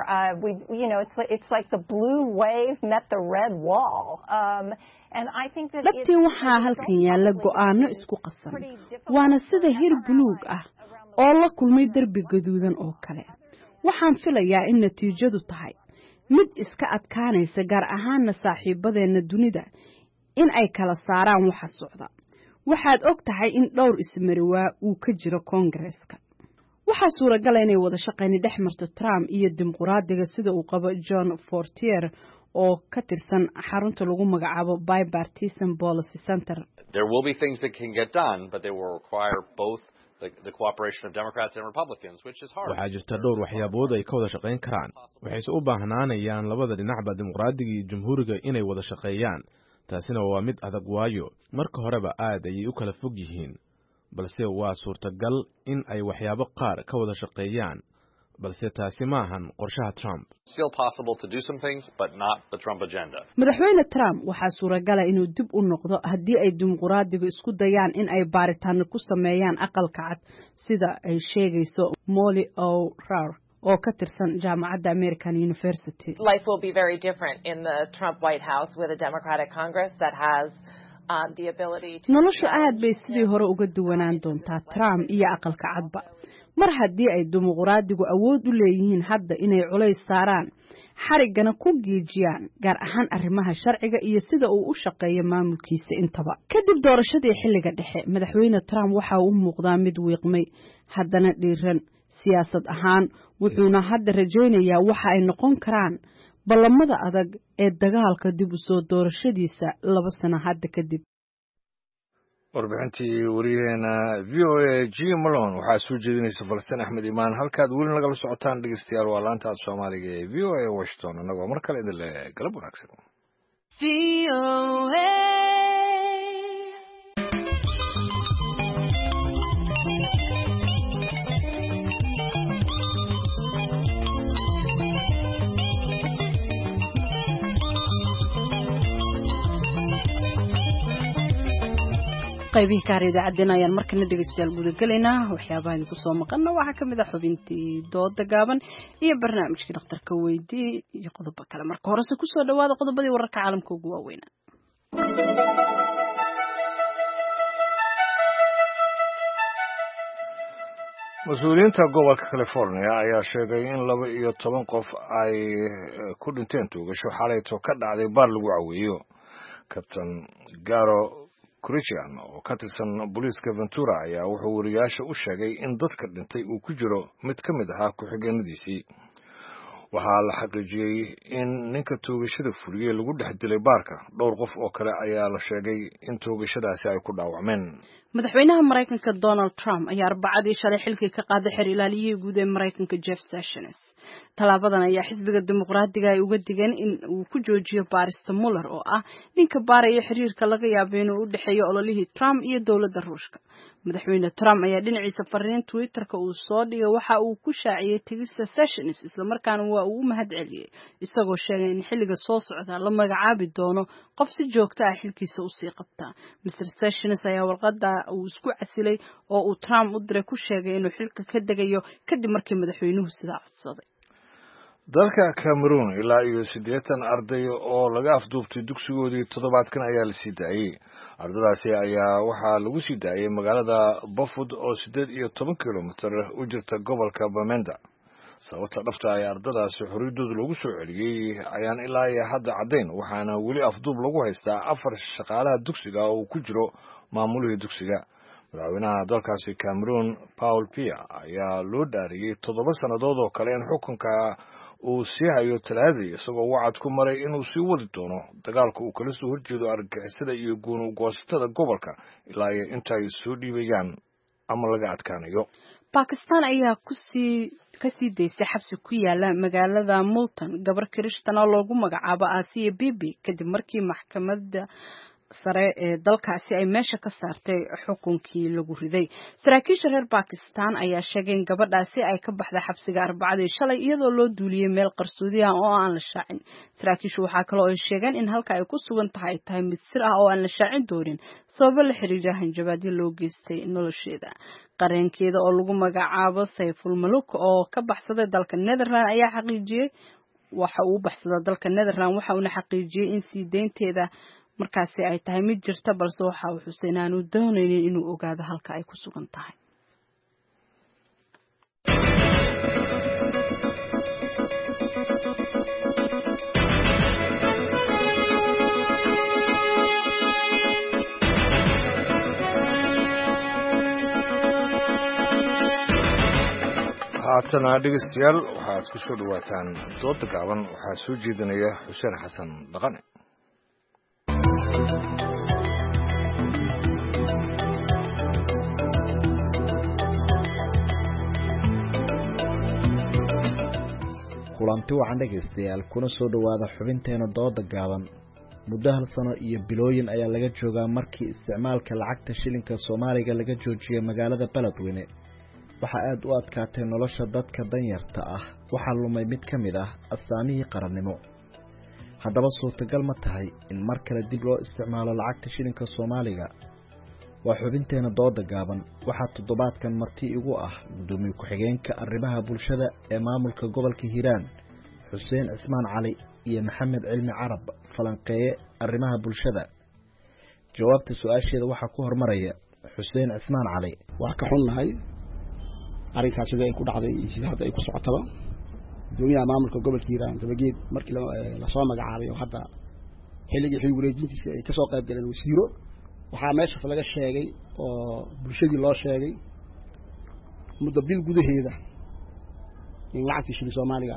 [SPEAKER 15] It's like the blue wave met the red wall. And I think that
[SPEAKER 2] Labtii waxaa halkan yaalla go'aano isku qasan. Waana sida hir buluug ah oo la kulmay darbi gaduudan oo kale. Waxaan filayaa in natiijadu tahay mid iska adkaanaysa gaar ahaanna saaxiibadeena dunida in ay kala saaraan waxa socda. waxaad og tahay in dhowr ismariwaa uu ka jiro Koongareeska. waxaa suuragal ah inay wada shaqayn dhex marto Trump iyo dimuqraadiga sida uu qabo John Fortier oo ka tirsan xarunta lagu magacaabo Bipartisan Policy Center.
[SPEAKER 16] There will be things that can get done, but they will require both the cooperation of Democrats and Republicans, which is hard.
[SPEAKER 12] waxaa jirta dhowr waxyaabood ay ka wada shaqayn karaan. waxayse u baahnaanayaan labada dhinacba dimuqraadiga iyo jamhuuriga inay wada shaqeeyaan. taasina waa mid adag waayo marka horeba aad ayay u kala fog yihiin. balse waa suurtagal in ay waxyaabo qaar ka wada shaqeeyaan. balse taasi ma ahan qorshaha Trump.
[SPEAKER 16] Still possible to do some things, but not the Trump agenda.
[SPEAKER 2] madaxweyne Trump waxaa suuragal ah inuu dib u noqdo haddii ay dimuqraadigu isku dayaan in ay baaritaan ku sameeyaan aqalka cad sida ay sheegayso Molly O'Rourke oo ka tirsan jaamacadda American University.
[SPEAKER 17] Life will be very different in the Trump White House with a Democratic Congress that has the ability to
[SPEAKER 2] noloshu aad bay sidii hore uga duwanaan doontaa Trump iyo aqalka cadba. mar haddii ay dimuqraadigu awood u leeyihiin hadda inay culays saaraan xarigana ku geejiyaan gaar ahaan arrimaha sharciga iyo sida uu u shaqeeyo maamulkiisa intaba. kadib doorashadii xilliga dhexe madaxweyne Trump waxa uu muuqdaa mid wiiqmay haddana dhiiran siyaasad ahaan wuxuuna hadda rajaynayaa waxa ay noqon karaan ballamada adag ee dagaalka dib u soo doorashadiisa 2 sano hadda kadib.
[SPEAKER 1] warbixintii wariyaheena VOA Jim Malone waxaa soo jeedinaysa Falastiin Axmed Imaan halkaad weli nagala socotaan dhegeystayaal waa laanta Soomaaliga ee VOA Washington anagoo mar kale idin leh galab wanaagsan. VOA
[SPEAKER 2] qaybihii ka idaacadena ayaan markana dhegeystayaal gudagalaynaa waxyaabaha idinku soo maqana waxaa ka mid ah xubintii dooda gaaban iyo barnaamijkii dhakhtarka weydii iyo qodobo kale marka horese ku soo dhawaada qodobadii wararka caalamka ugu waaweynaa.
[SPEAKER 1] mas-uuliyiinta gobolka california ayaa sheegay in 12 qof ay ku dhinteen tuugasho xalayto ka dhacday baar lagu caweeyo. Captain Garo Christian oo ka tirsan booliiska Ventura ayaa wuxuu wariyaasha u sheegay in dadka dhintay uu ku jiro mid ka mid ahaa ku-xigeenadiisii. waxaa la xaqiijiyey in ninka toogashada fuliyey lagu dhex dilay baarka. dhowr qof oo kale ayaa la sheegay in toogashadaasi ay ku dhaawacmeen.
[SPEAKER 2] madaxweynaha Mareykanka Donald Trump ayaa Arbacadii shalay xilkii ka qaaday xer ilaaliyihii guud ee Mareykanka Jeff Sessions. Talaabadan ayaa xisbiga dimuqraadiga ay uga digeen in uu ku joojiyo baarista Mueller oo ah ninka baaraya xiriirka laga yaabo inuu u dhexeeyo ololihii Trump iyo dowladda Ruushka. madaxweyne Trump ayaa dhinaciisa fariin Twitter-ka uu soo dhigay waxa uu ku shaaciyay tigista Sessions isla markaana waa uu mahadceliyay isagoo sheegay in xilliga soo socda la magacaabi doono qof si joogto ah xilkiisa u sii qabta. Mr. Sessions ayaa warqadda uu isku casilay oo uu Trump u diray ku sheegay inuu xilka ka degayo kadib markii madaxweynuhu sidaa codsaday.
[SPEAKER 1] dalka Cameroon ilaa iyo 80 arday oo laga afduubtay dugsigoodii toddobaadkan ayaa la sii daayay. ardadaasi ayaa waxaa lagu sii daayay magaalada Bafut oo 18 kilomitir u jirta gobolka Bamenda. sababta dhabta ay ardadaasi xorriyadooda lagu soo celiyay ayaan ilaa iyo hadda caddayn, waxaana weli afduub lagu haystaa 4 shaqaalaha dugsiga oo ku jiro maamulihii dugsiga. madaxweynaha dalkaasi Cameroon Paul Biya ayaa loo dhaariyay 7 sannadood oo kale in xukunka uu sii hayo Talaadii, isagoo wacad ku maray inuu sii wadi doono dagaalka uu kala soo horjeedo argagixisada iyo go'aan-goosashada gobolka ilaa inta ay soo dhiibayaan ama laga adkaanayo.
[SPEAKER 2] Pakistan ayaa kasii daysay xabsi ku yaala magaalada Multan gabar Kirishtan oo loogu magacaabo Asiya Bibi kadib markii maxkamadda sare ee dalkaasi ay meesha ka saartay xukunkii lagu riday. saraakiisha reer Pakistan ayaa sheegay in gabadhaasi ay ka baxday xabsiga Arbacadii shalay iyadoo loo duuliyay meel qarsoodi ah oo aan la shaacin. saraakiishu waxa kale oo ay sheegeen in halka ay ku sugan tahay mid sir ah oo aan la shaacin doonin sabab la xiriira hanjabaadyo loo geystay nolosheeda. qareenkeeda oo lagu magacaabo Saiful Muluk oo ka baxsaday dalka Netherlands ayaa xaqiijiyay waxa uu baxsaday dalka Netherlands waxa uu xaqiijiyay in sii deynteeda markaasi ay tahay mid jirta balse waxa uu xuseen aanu doonaynin inuu ogaado halka ay ku sugan tahay.
[SPEAKER 1] haatana dhegeystayaal waxaad ku soo dhawaataan dooda gaaban. waxaa soo jeedinaya Xuseen Xasan Dhaqane.
[SPEAKER 5] kulanti wacan dhegeystayaal kuna soo dhawaada xubinteena dooda gaaban. muddo 1 sano iyo bilooyin ayaa laga joogaa markii isticmaalka lacagta shilinka Soomaaliga laga joojiyay magaalada Beledweyne. waxa aad u adkaatay nolosha dadka danyarta ah, waxa lumay mid ka mid ah astaamihii qarannimo. haddaba suurtagal ma tahay in mar kale dib loo isticmaalo lacagta shilinka Soomaaliga? waa xubinteena dooda gaaban. waxaa toddobaadkan marti igu ah gudoomiye ku-xigeenka arrimaha bulshada ee maamulka gobolka Hiiraan Xuseen Cismaan Cali iyo Maxamed Cilmi Carab falanqeeye arrimaha bulshada. jawaabta su'aasheeda waxaa ku hormaraya Xuseen Cismaan Cali.
[SPEAKER 18] waa ka xunnahay arrinkaas sida ay ku dhacday iyo sida hadda ay ku socotaba. gudoomiyaha maamulka gobolka Hiiraan dabageed markii la soo magacaabay oo hadda xilligii xil wareejintiisa ay ka soo qayb galeen wasiiro, waxaa meeshaas laga sheegay oo bulshadii loo sheegay muddo bil gudaheeda in lacagtii shilin Soomaaliga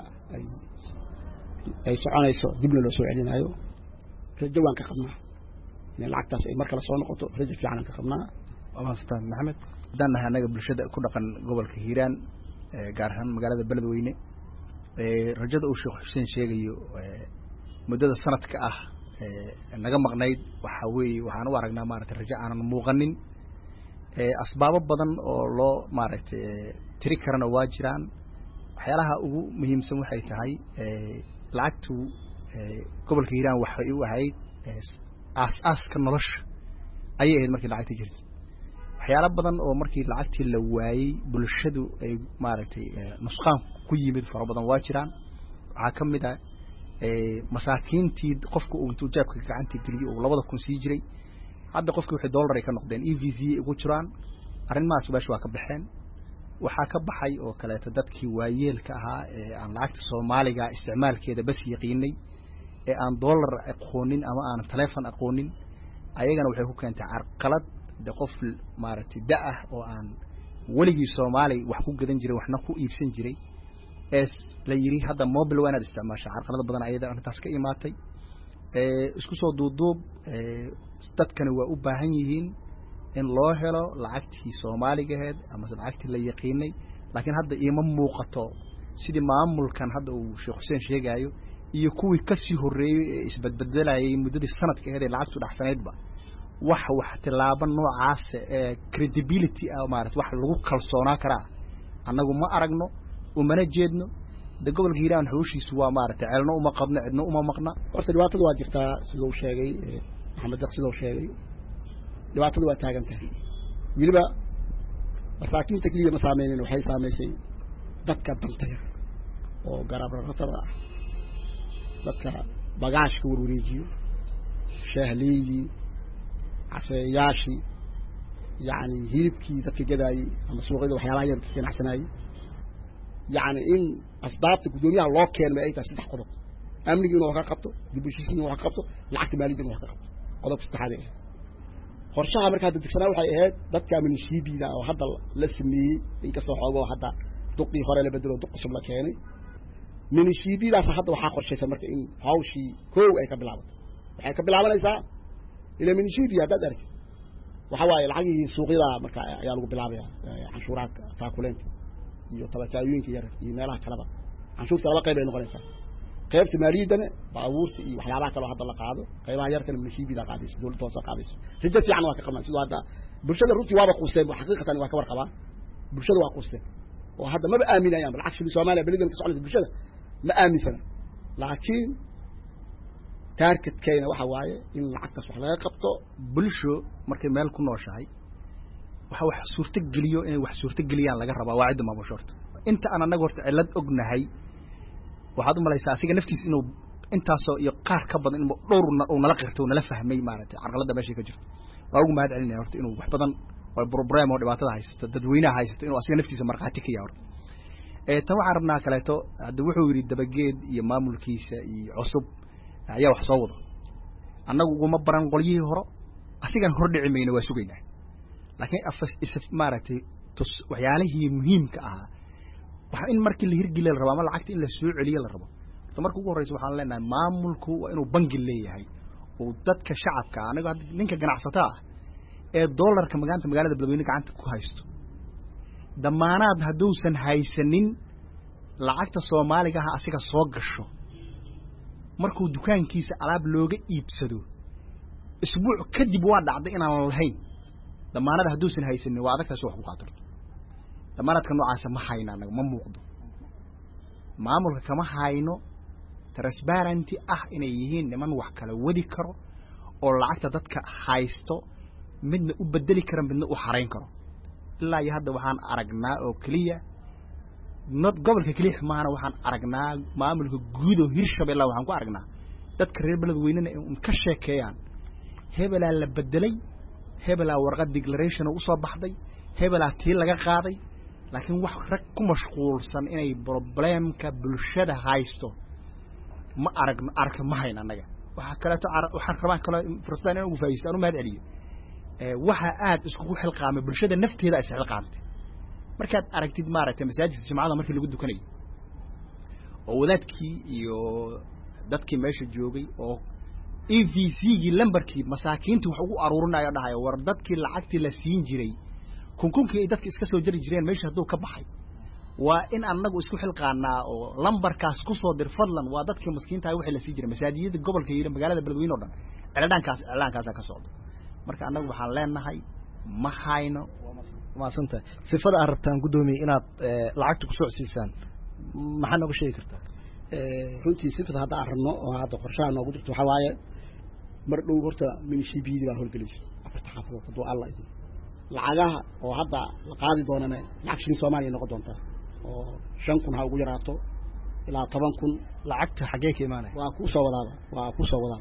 [SPEAKER 18] ay soconayso dibna loo soo celinayo. rajo waan ka qabnaa in lacagtaas ay mar kale soo noqoto. rajo fiican ka qabnaa.
[SPEAKER 19] Mastaan Maxamed danaha anaga bulshada ku dhaqan gobolka Hiiraan gaar ahaan magaalada Beledweyne rajada uu Sheekh Xuseen sheegayo muddada sanadka ah naga maqnayd waxa weeye waxaan u aragnaa maaragtay rajo aanan muuqanin. asbaabo badan oo loo maaragtay tiri karana waa jiraan. waxyaalaha ugu muhiimsan waxay tahay lacagtu gobolka Hiiraan waxay u ahayd aas-aaska nolosha ayay ahayd markii lacagta jirtay. waxyaalo badan oo markii lacagtii la waayay bulshadu ay maaragtay nusqaan ku yimid fara badan waa jiraan. waxaa ka mid ah masaakiintii qofka uu intuu jaabka gacanta geliyo oo 2000 sii jiray hadda qofkii wixii dollar ay ka noqdeen EVC ugu jiraan. arrimahaas baash waa ka baxeen. waxaa ka baxay oo kaleeto dadkii waayeelka ahaa ee aan lacagta Soomaaliga isticmaalkeeda bas yaqiinay ee aan dollar aqoonin ama aan telefoon aqoonin ayagana waxay ku keentay carqalad qof maaragtay da' oo aan waligii Soomaali wax ku gadan jiray waxna ku iibsan jiray la yiri hadda mobile waa inaad isticmaashaa carqalada badan ayada arrintaas ka imaatay isku soo duuduub dadkani waa u baahan yihiin in loo helo lacagtii Soomaaliga ahayd ama lacagtii la yaqiinay laakiin hadda iima muuqato sidii maamulkan hadda uu Sheekh Xuseen sheegayo iyo kuwii ka sii horeeyay ee isbadbedelayay muddadii sanadka ahayd ee lacagtu dhaxsaneedba wax tilaabo noocaas ee credibility ah maaragtay wax lagu kalsoonaa karaa annagu ma aragno umana jeedno gobolka Hiiraan hawshiisu waa maaragtay ceelno uma qabno cidna uma maqna
[SPEAKER 18] horta dhibaatada waa jirtaa sidoo uu sheegay Maxamed Deeq sidoo sheegay dhibaatada waa taagan tahay wiliba masaakiinta kaliya ma saameeyeen waxay saameysay dadka dantaya oo garabrada dadka bagaashka warwareejiyo shahleeydi asayaashii yani hilibkii dadka gadaayay ama suuqyada waxyaalaha yar ka ganacsanayay يعني إن أسباب تقولوني الله كان ما أيك أسدح قرب أمني إنه وقفته دبوشيسين وقفته العقد مالي إنه وقفته قرب استحاله خرشها أمريكا هذا تكسنا وحيات ذات كامل الشيبي ذا وحدا لسمي إنك صحابه وحدا دقي خير اللي بدله دق شمل كاني من الشيبي ذا فحدا وحاقر شيء سمرك إن هاوشي كو أيك بالعمل أيك بالعمل إذا إلى من الشيبي هذا ذلك وحواي العقد سوقي ذا مركا يالو بالعمل عشورات تاكلين iyo tabakaayooyinka yar iyo meelaha kalaba canshuurta laba qayb ay noqonaysaa qaybta maaliyadana baabuurta iyo waxyaabaha kale oo hadda la qaado qaybaha yar kale milkiibida qaadayso dawladda toos qaadayso rijada fiican waa ka qabnaa sidoo hadda bulshada runtii waaba quusteen xaqiiqatan waa ka warqabaa bulshada waa quusteen oo hadda ma aaminayaan bal cagsi Soomaaliya balidan ka socda bulshada ma aaminsana laakiin targetkayna waxa waaye in lacagtaas wax laga qabto bulsho markay meel ku nooshahay wax suurta geliyo inay wax suurta geliyaan laga rabaa waacida ma bashorta inta aan anaga horta cilad ognahay waxaad u malaysaa asiga naftiis inuu intaasoo iyo qaar ka badan inuu dhowrna oo nala qirto nala fahmay maaragtay carqalada meesha ka jirto waa ugu mahad celinaya horta inuu wax badan oo problem oo dhibaatada haysta dadweynaha haysta inuu asiga naftiisa marqaati ka yahay tan waxaan rabnaa kaleeto hadda wuxuu yiri dabageed iyo maamulkiisa iyo cusub ayaa wax soo wada annagu uma baran qolyihii hore asigan hor dhici mayna waa sugaynaa laakiin afas maaragtay waxyaalihii muhiimka ah waxa in markii la hirgelin rabo ama lacagta in la soo celiyo la rabo marka ugu horeysa waxaan leenahay maamulku waa inuu bangi leeyahay oo dadka shacabka anaga ninka ganacsatada ah ee dollarka magaalada Beledweyne gacanta ku haysto damaanad haduusan haysanin lacagta Soomaaliga ah asiga soo gasho markuu dukaankiisa alaab looga iibsado isbuuc kadib waa dhacday inaan lahayn damaanada haduusan haysanin waa adagtaas wax ku qaato damaanadka noocaas ma hayna anaga ma muuqdo maamulka kama hayno transparency inay yihiin niman wax kala wadi karo oo lacagta dadka haysto midna u bedeli karo midna u xareyn karo ilaa iyo hadda waxaan aragnaa oo kaliya gobolka kaliya maana waxaan aragnaa maamulka guud oo Hirshabeelle waxaan ku aragnaa dadka reer Beledweyne in ka sheekeeyaan hebel la bedelay hebel warqad declaration oo soo baxday hebel tii laga qaaday laakiin wax rag ku mashquulsan inay problemka bulshada haysto ma aragna ma hayna anaga waxa kale waxaan rabaa kale fursad inaan ugu faa'iideysano mahad celiyo waxa aad isku xilqaamay bulshada nafteeda ay xilqaamtay markaad aragtid maaragtay masaajidka jimcada markii lagu dukanayo oo wadaadkii iyo dadkii meesha joogay oo EVC-gii lambarkii masaakiinta wax ugu aruurinayo dhahayo war dadkii lacagtii la siin jiray kunkunkii ay dadka iska soo jari jireen meesha haduu ka baxay waa in anagu isku xilqaanaa oo lambarkaas ku soo dir fadlan waa dadkii miskiinta ay wixii la sii jiray masaajidada gobolka iyo magaalada Beledweyne oo dhan ciidankaas ka socdo marka anagu waxaan leenahay ma hayno
[SPEAKER 5] ma santa sifada aan rabtaan gudoomiye inaad lacagta ku soo siisaan maxaa nooga sheegi kartaa
[SPEAKER 18] runtii sifada hadda arno oo hadda qorshaha noogu jirto waxa waaye mar dhow horta minishiibiyada baa howlgelisay afarta xafadood haduu alla idin lacagaha oo hadda la qaadi doonana lacagtii Soomaaliya noqon doonta oo 5,000 ha ugu yaraato ilaa 10,000
[SPEAKER 5] lacagta xagee ka imaanay
[SPEAKER 18] waa ku soo wadaada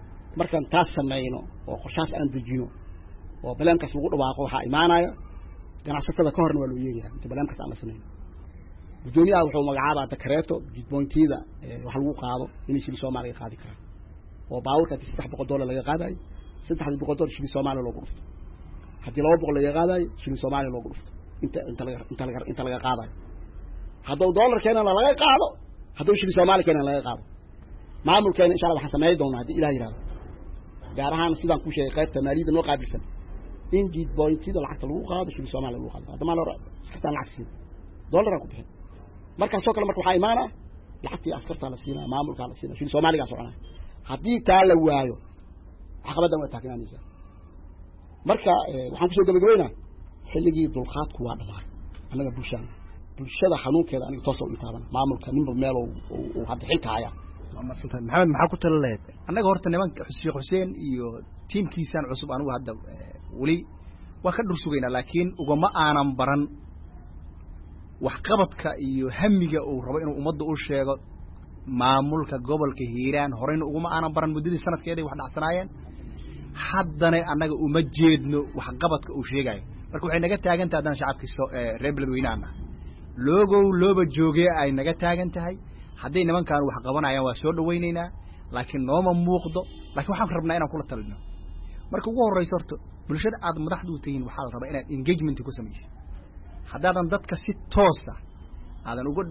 [SPEAKER 18] markaan taas sameeyno oo qorshaas aan dejino oo balankaas lagu dhawaaqo waxa imaanaya ganacsatada ka horna waa loo yeegayaa inta barnaamijkaas aan la sameyn gudoomiyaha wuxuu magacaabaa dakareeto jidbointida wax lagu qaado inay shilin Soomaaliya qaadi karaan oo baaburkaasi $300 laga qaadayo $300 shilin Soomaaliya loogu dhufto haddii $200 laga qaadayo shilin Soomaaliya loogu dhufto inta laga qaadayo hadduu dollar keena laga qaado hadduu shilin Soomaaliya keena laga qaado maamulkeena insha Allah waxaan sameey doonaa hadii Ilaahay yiraahdo gaar ahaan sidaan ku sheegay qaybta maaliyadda noo qaabilsan in jidbointida lacagta lagu qaado shilin Soomaaliya lagu qaado hadda ma la iskatan lacag dollar ku bixin markaas oo kale marka waxa imaana lacagtii askarta la siinaa maamulka la siinaa shilin Soomaaliga soconaa haddii taa la waayo caqabadan waa taagnaanaysa marka waxaan ku soo gabagabeynaa xilligii dulqaadku waa dhamaaday anaga bulshada xanuunkeeda aniga toos u taaban maamulka ninba meel oo hadda xilka haya
[SPEAKER 19] maxamed maxaa ku talaleed annaga horta nimanka Sheekh Xuseen iyo tiimkiisan cusub anigu hadda wali waa ka dhursugaynaa laakiin ugama aanan baran wax qabadka iyo hamiga uu rabo inuu ummadda u sheego maamulka gobolka Hiiraan horeyna uguma aanan baran muddadii sanadkeedii wax dhacsanaayeen haddana annaga uma jeedno wax qabadka uu sheegayo marka waxay naga taagan tahay haddana shacabkiisa reer beledweynaha looba joogay ay naga taagan tahay haddii nimankan wax qabanayaan waa soo dhaweynaynaa laakiin nooma muuqdo laakiin waxaan rabnaa inaan kula talino marka ugu horeyso horta bulshada aad madaxdu u tahiin waxaa la rabaa inaad engagement ku samaysid haddaadan dadka si toos ah aadan uga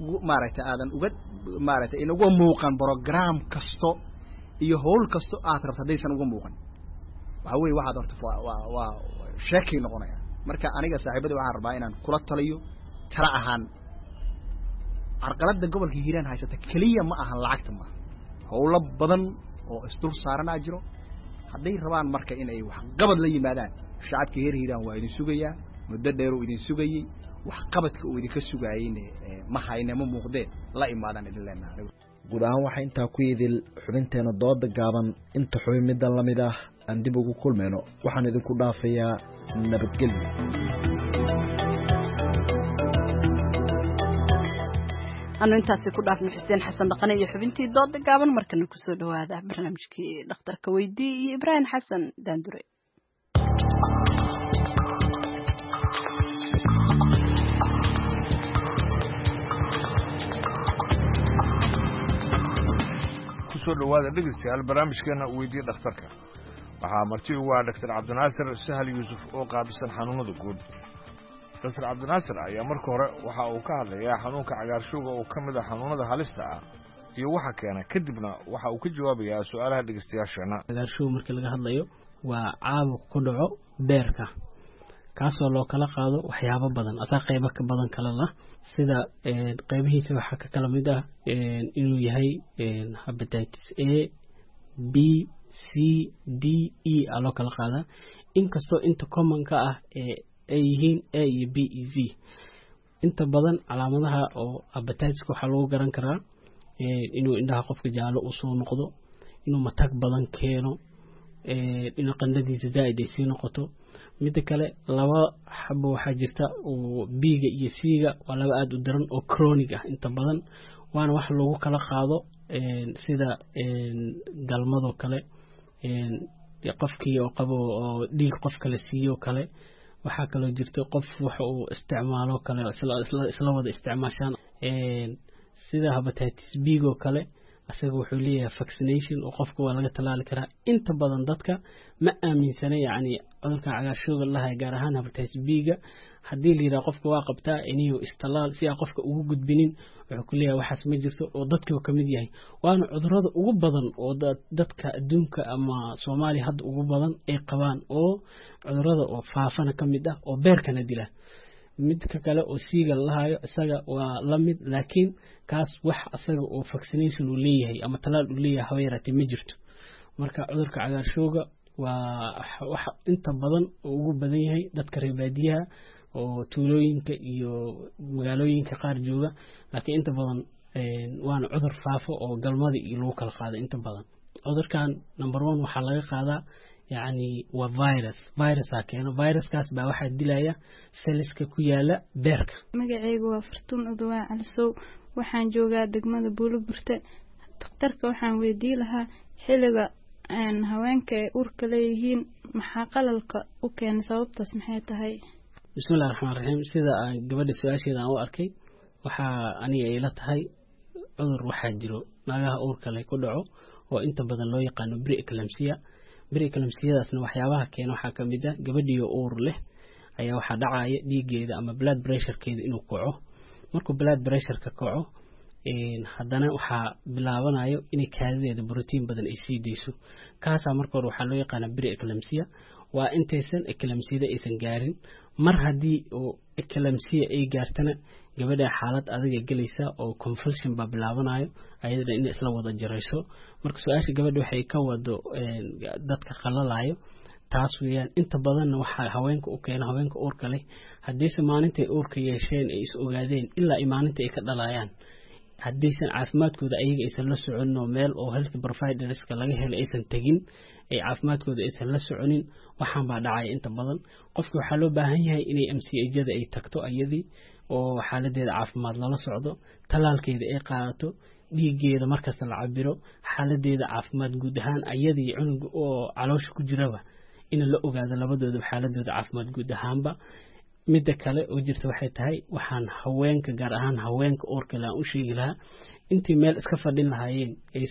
[SPEAKER 19] maaragtay in uga muuqan program kasto iyo howl kasto aad rabto haddaysan uga muuqan waxa weeye waxaad horta waa sheekay noqonaya marka aniga saaxiibadii waxaan rabaa inaan kula taliyo tala ahaan carqaladda gobolka Hiiraan haysata kaliya ma ahan lacagta ma howlo badan oo isdul saaranaa jiro hadday rabaan marka in ay wax qabad la yimaadaan shacabka reer Hiiraan waa idin sugayaa muddo dheer oo idin sugayay wax qabadka oo idin ka sugayeen ma hayna ma muuqdeen la imaadaan idin leenahay
[SPEAKER 5] guud ahaan waxa intaa ku yidil xubinteena dooda gaaban inta xubin middan la mid ah aan dib ugu kulmayno waxaan idinku dhaafayaa nabadgelyo
[SPEAKER 2] anu intaasi ku dhaafno Xuseen Xasan Dhaqane iyo xubintii dooda gaaban markana ku soo dhawaada barnaamijkii dhakhtarka weydii iyo Ibrahim Xasan Daandure
[SPEAKER 1] soo dhawaada dhegeystayaal barnaamijkeena weydii dhakhtarka waxaa marti ugu ah Dr. Cabdinaasir Sahal Yuusuf oo qaabisan xanuunada guud Dr. Cabdinaasir ayaa marka hore waxa uu ka hadlayaa xanuunka cagaarshowga oo ka mid ah xanuunada halista ah iyo waxa keena kadibna waxa uu ka jawaabayaa su'aalaha dhegeystayaasheena
[SPEAKER 20] cagaarshow marka laga hadlayo waa caabuq ku dhaco beerka kaasoo loo kala qaado waxyaabo badan asaa qaybo ka badan kala lah sida qaybihiisa waxa ka kala mid ah inuu yahay hepatitis A B C D E loo kala qaada inkastoo inta common ka ah ay yihiin A iyo B iyo Z inta badan calaamadaha oo hepatitis waxa lagu garan karaa inuu indhaha qofka jaalo u soo noqdo inuu matag badan keeno inuu qandhadiisa zaid ay sii noqoto mid kale laba xabo waxa jirta oo B-ga iyo C-ga waa laba aad u daran oo chronic ah inta badan waana wax lagu kala qaado sida galmado kale qofkii oo qabo oo dhiig qof kale siiyo kale waxa kale jirta qof waxa uu isticmaalo kale isla wada isticmaashaan sida hepatitis B-ga kale asaga wuxuu leeyahay vaccination oo qofka waa laga talaali karaa inta badan dadka ma aaminsana yani cudurka cagaarshowga lahay gaar ahaan hepatitis B-ga haddii la yiraahdo qofka waa qabtaa inuu istalaal si aan qofka ugu gudbinin wuxuu ku leeyahay waxaas ma jirto oo dadka ka mid yahay waana cudurrada ugu badan oo dadka adduunka ama Soomaaliya hadda ugu badan ay qabaan oo cudurrada oo faafana ka mid ah oo beerkana dila midka kale oo siiga lahayo isaga waa la mid laakiin kaas wax asaga oo vaccination uu leeyahay ama talaal uu leeyahay haweeneyda ma jirto marka cudurka cagaarshowga waa wax inta badan ugu badan yahay dadka reer baadiyaha oo tuulooyinka iyo magaalooyinka qaar jooga laakiin inta badan waana cudur faafo oo galmada iyo lagu kala qaado inta badan cudurkan number 1 waxa laga qaadaa يعني وفيروس كأنه فيروس كاس بواحد دلايا سلس كويالا بيرك
[SPEAKER 21] مجاعيق وفرتون أضواء على سو وحن جوجا دقمة بولو برتة تختارك وحن ويدي لها حلقة هوانك أورك ليهين محاقل لك وكان صوب تسمحيتها هاي
[SPEAKER 20] bismillahi raxmaan raxiim sida aan gabadha su-aasheeda aan u arkay waxaa aniga ay la tahay cudur waxaa jiro naagaha uurka leh ku dhaco oo inta badan loo yaqaano preeclampsia preeclampsiadaasna waxyaabaha keena waxaa ka mid ah gabadhiyo uur leh ayaa waxaa dhacaya dhiigeeda ama blood pressurekeeda inuu kaco markuu blood pressureka kaco haddana waxaa bilaabanayo inay kaadideeda brotiin badan ay sii deyso kaasaa marka hore waxaa loo yaqaana preeclampsia waa intaysan eclampsiyada aysan gaarin mar haddii oo eclampsia ay gaartana gabadha xaalad adiga gelaysa oo convulsion baa bilaabanayo ayadana in isla wada jirayso marka su-aasha gabadha waxay ka wado dadka qalalayo taas weeyaan inta badanna waxaa haweenka u keena haweenka uurka leh haddiise maalintay uurka yeesheen ay is ogaadeen ilaa ay maalinta ay ka dhalayaan haddaysan caafimaadkooda ayaga aysan la soconin oo meel oo health providerska laga helay aysan tegin ay caafimaadkooda aysan la soconin waxaan baa dhacaya inta badan qofka waxaa loo baahan yahay inay MCA-jada ay tagto ayadii oo xaaladeeda caafimaad lala socdo talaalkeeda ay qaadato dhiigeeda markasta la cabiro xaaladeeda caafimaad guud ahaan ayadii cunuga oo caloosha ku jiraba in la ogaado labadooda xaaladooda caafimaad guud ahaanba midda kale oo jirta waxay tahay waxaan haweenka gaar ahaan haweenka uurka leh aan u sheegi lahaa intii meel iska fadhin lahaayeen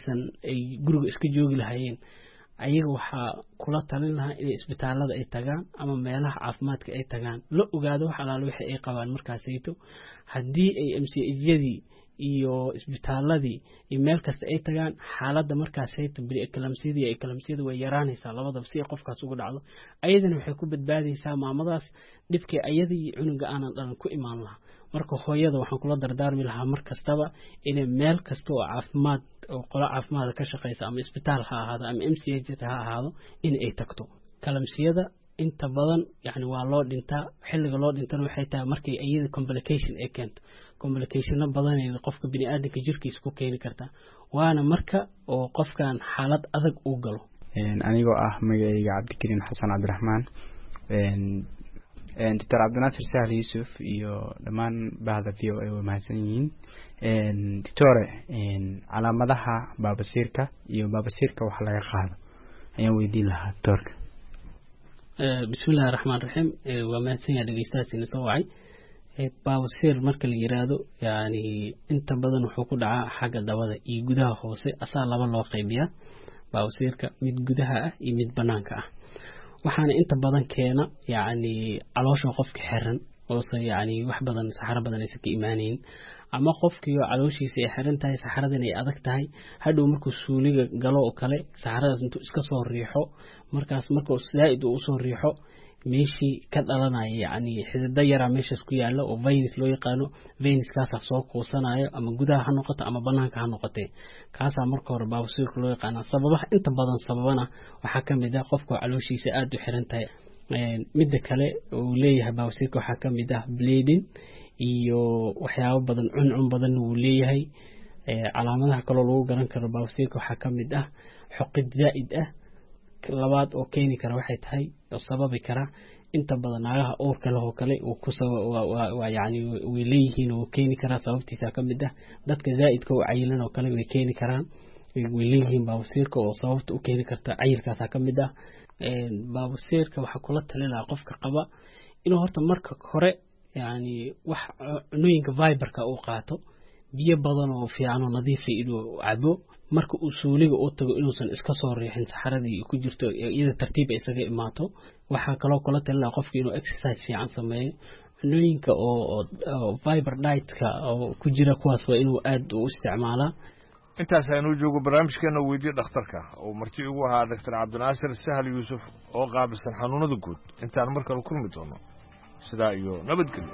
[SPEAKER 20] ay guriga iska joogi lahaayeen ayaga waxaa kula talin lahaa inay isbitaalada ay tagaan ama meelaha caafimaadka ay tagaan la ogaado wax alaalo wixii ay qabaan markaasayto haddii ay MCA-yadii iyo isbitaaladii iyo meel kasta ay tagaan xaaladda markaasayto preeclampsiyada iyo eclampsiyada way yaraanaysaa labadaba si ay qofkaas ugu dhacdo ayadana waxay ku badbaadaysaa maamadaas dhibkii ayadii cunuga aanan dhalan ku imaan lahaa marka hooyada waxaan kula dardaarmi lahaa mar kastaba inay meel kasta oo caafimaad oo qolo caafimaad ka shaqeysa ama isbitaal ha ahaado ama MCA ha ahaado in ay tagto kalampsiyada inta badan yani waa loo dhintaa xilliga loo dhintana waxay tahay markay ayada complication ay keento complicationo badan ee qofka bini'aadamka jirkiisa ku keeni karta waana marka oo qofkan xaalad adag uu galo
[SPEAKER 4] anigoo ah magacayga cabdikariin xasan cabdiraxmaan doctor cabdinaasir sahal yuusuf iyo dhammaan bahda v o a way mahadsan yihiin doctore calaamadaha baabasiirka iyo baabasiirka wax laga qaado ayaan weydiin lahaa doctorka
[SPEAKER 20] bismillahi raxmaan raxiim waa mahadsan yahay dhegeystahaasina soo wacay baabasiir marka la yiraahdo yani inta badan wuxuu ku dhacaa xagga dabada iyo gudaha hoose asaa laba loo qaybiyaa baabasiirka mid gudaha ah iyo mid banaanka ah waxaana inta badan keena yani caloosha qofka xiran oosa yani wax badan saxaro badan aysan ka imaanayn ama qofkii oo calooshiisa ay xiran tahay saxaradan ay adag tahay hadhow markuu suuliga galo oo kale saxaradaas intuu iska soo riixo markaas markuu zaa'id uu usoo riixo meeshii ka dhalanaya yani xidida yaraa meeshaas ku yaala oo venus loo yaqaano venuskaasaa soo kuusanayo ama gudaha ha noqoto ama banaanka ha noqotee kaasaa marka hore baabasiirka loo yaqaana sababaha inta badan sababana waxaa ka mid ah qofka calooshiisa aada u xiran tahay midda kale uu leeyahay baabasiirka waxaa ka mid ah bleeding iyo waxyaabo badan cuncun badan wuu leeyahay calaamadaha kaloo lagu garan karo baabasiirka waxaa ka mid ah xoqid zaa'id ah labaad oo keeni kara waxay tahay oo sababi kara inta badan naagaha uurka leh oo kale yani way leeyihiin oo keeni karaa sababtiisa ka mid ah dadka zaa'idka oo cayilan oo kale way keeni karaan way leeyihiin baabasiirka oo sababta u keeni karta cayilkaasa ka mid ah baabasiirka waxaa kula talinayaa qofka qaba inuu horta marka hore yani wax cunooyinka viberka uu qaato biyo badan oo fiican oo nadiifa inuu cabo marka uu suuliga u tago inuusan iska soo riixin saxaradii ku jirto iyada tartiib ay isaga imaato waxaa kaloo kula talinayaa qofka inuu exercise fiican sameeyo cunooyinka oo fiber diet-ka oo ku jira kuwaas waa inuu aad u isticmaalaa
[SPEAKER 1] intaas aynu joogo barnaamijkeena weydiye dhakhtarka oo marti ugu ahaa doctor cabdinaasir sahal yuusuf oo qaabilsan xanuunada guud intaan mar kale kulmi doono sidaa iyo nabadgelyo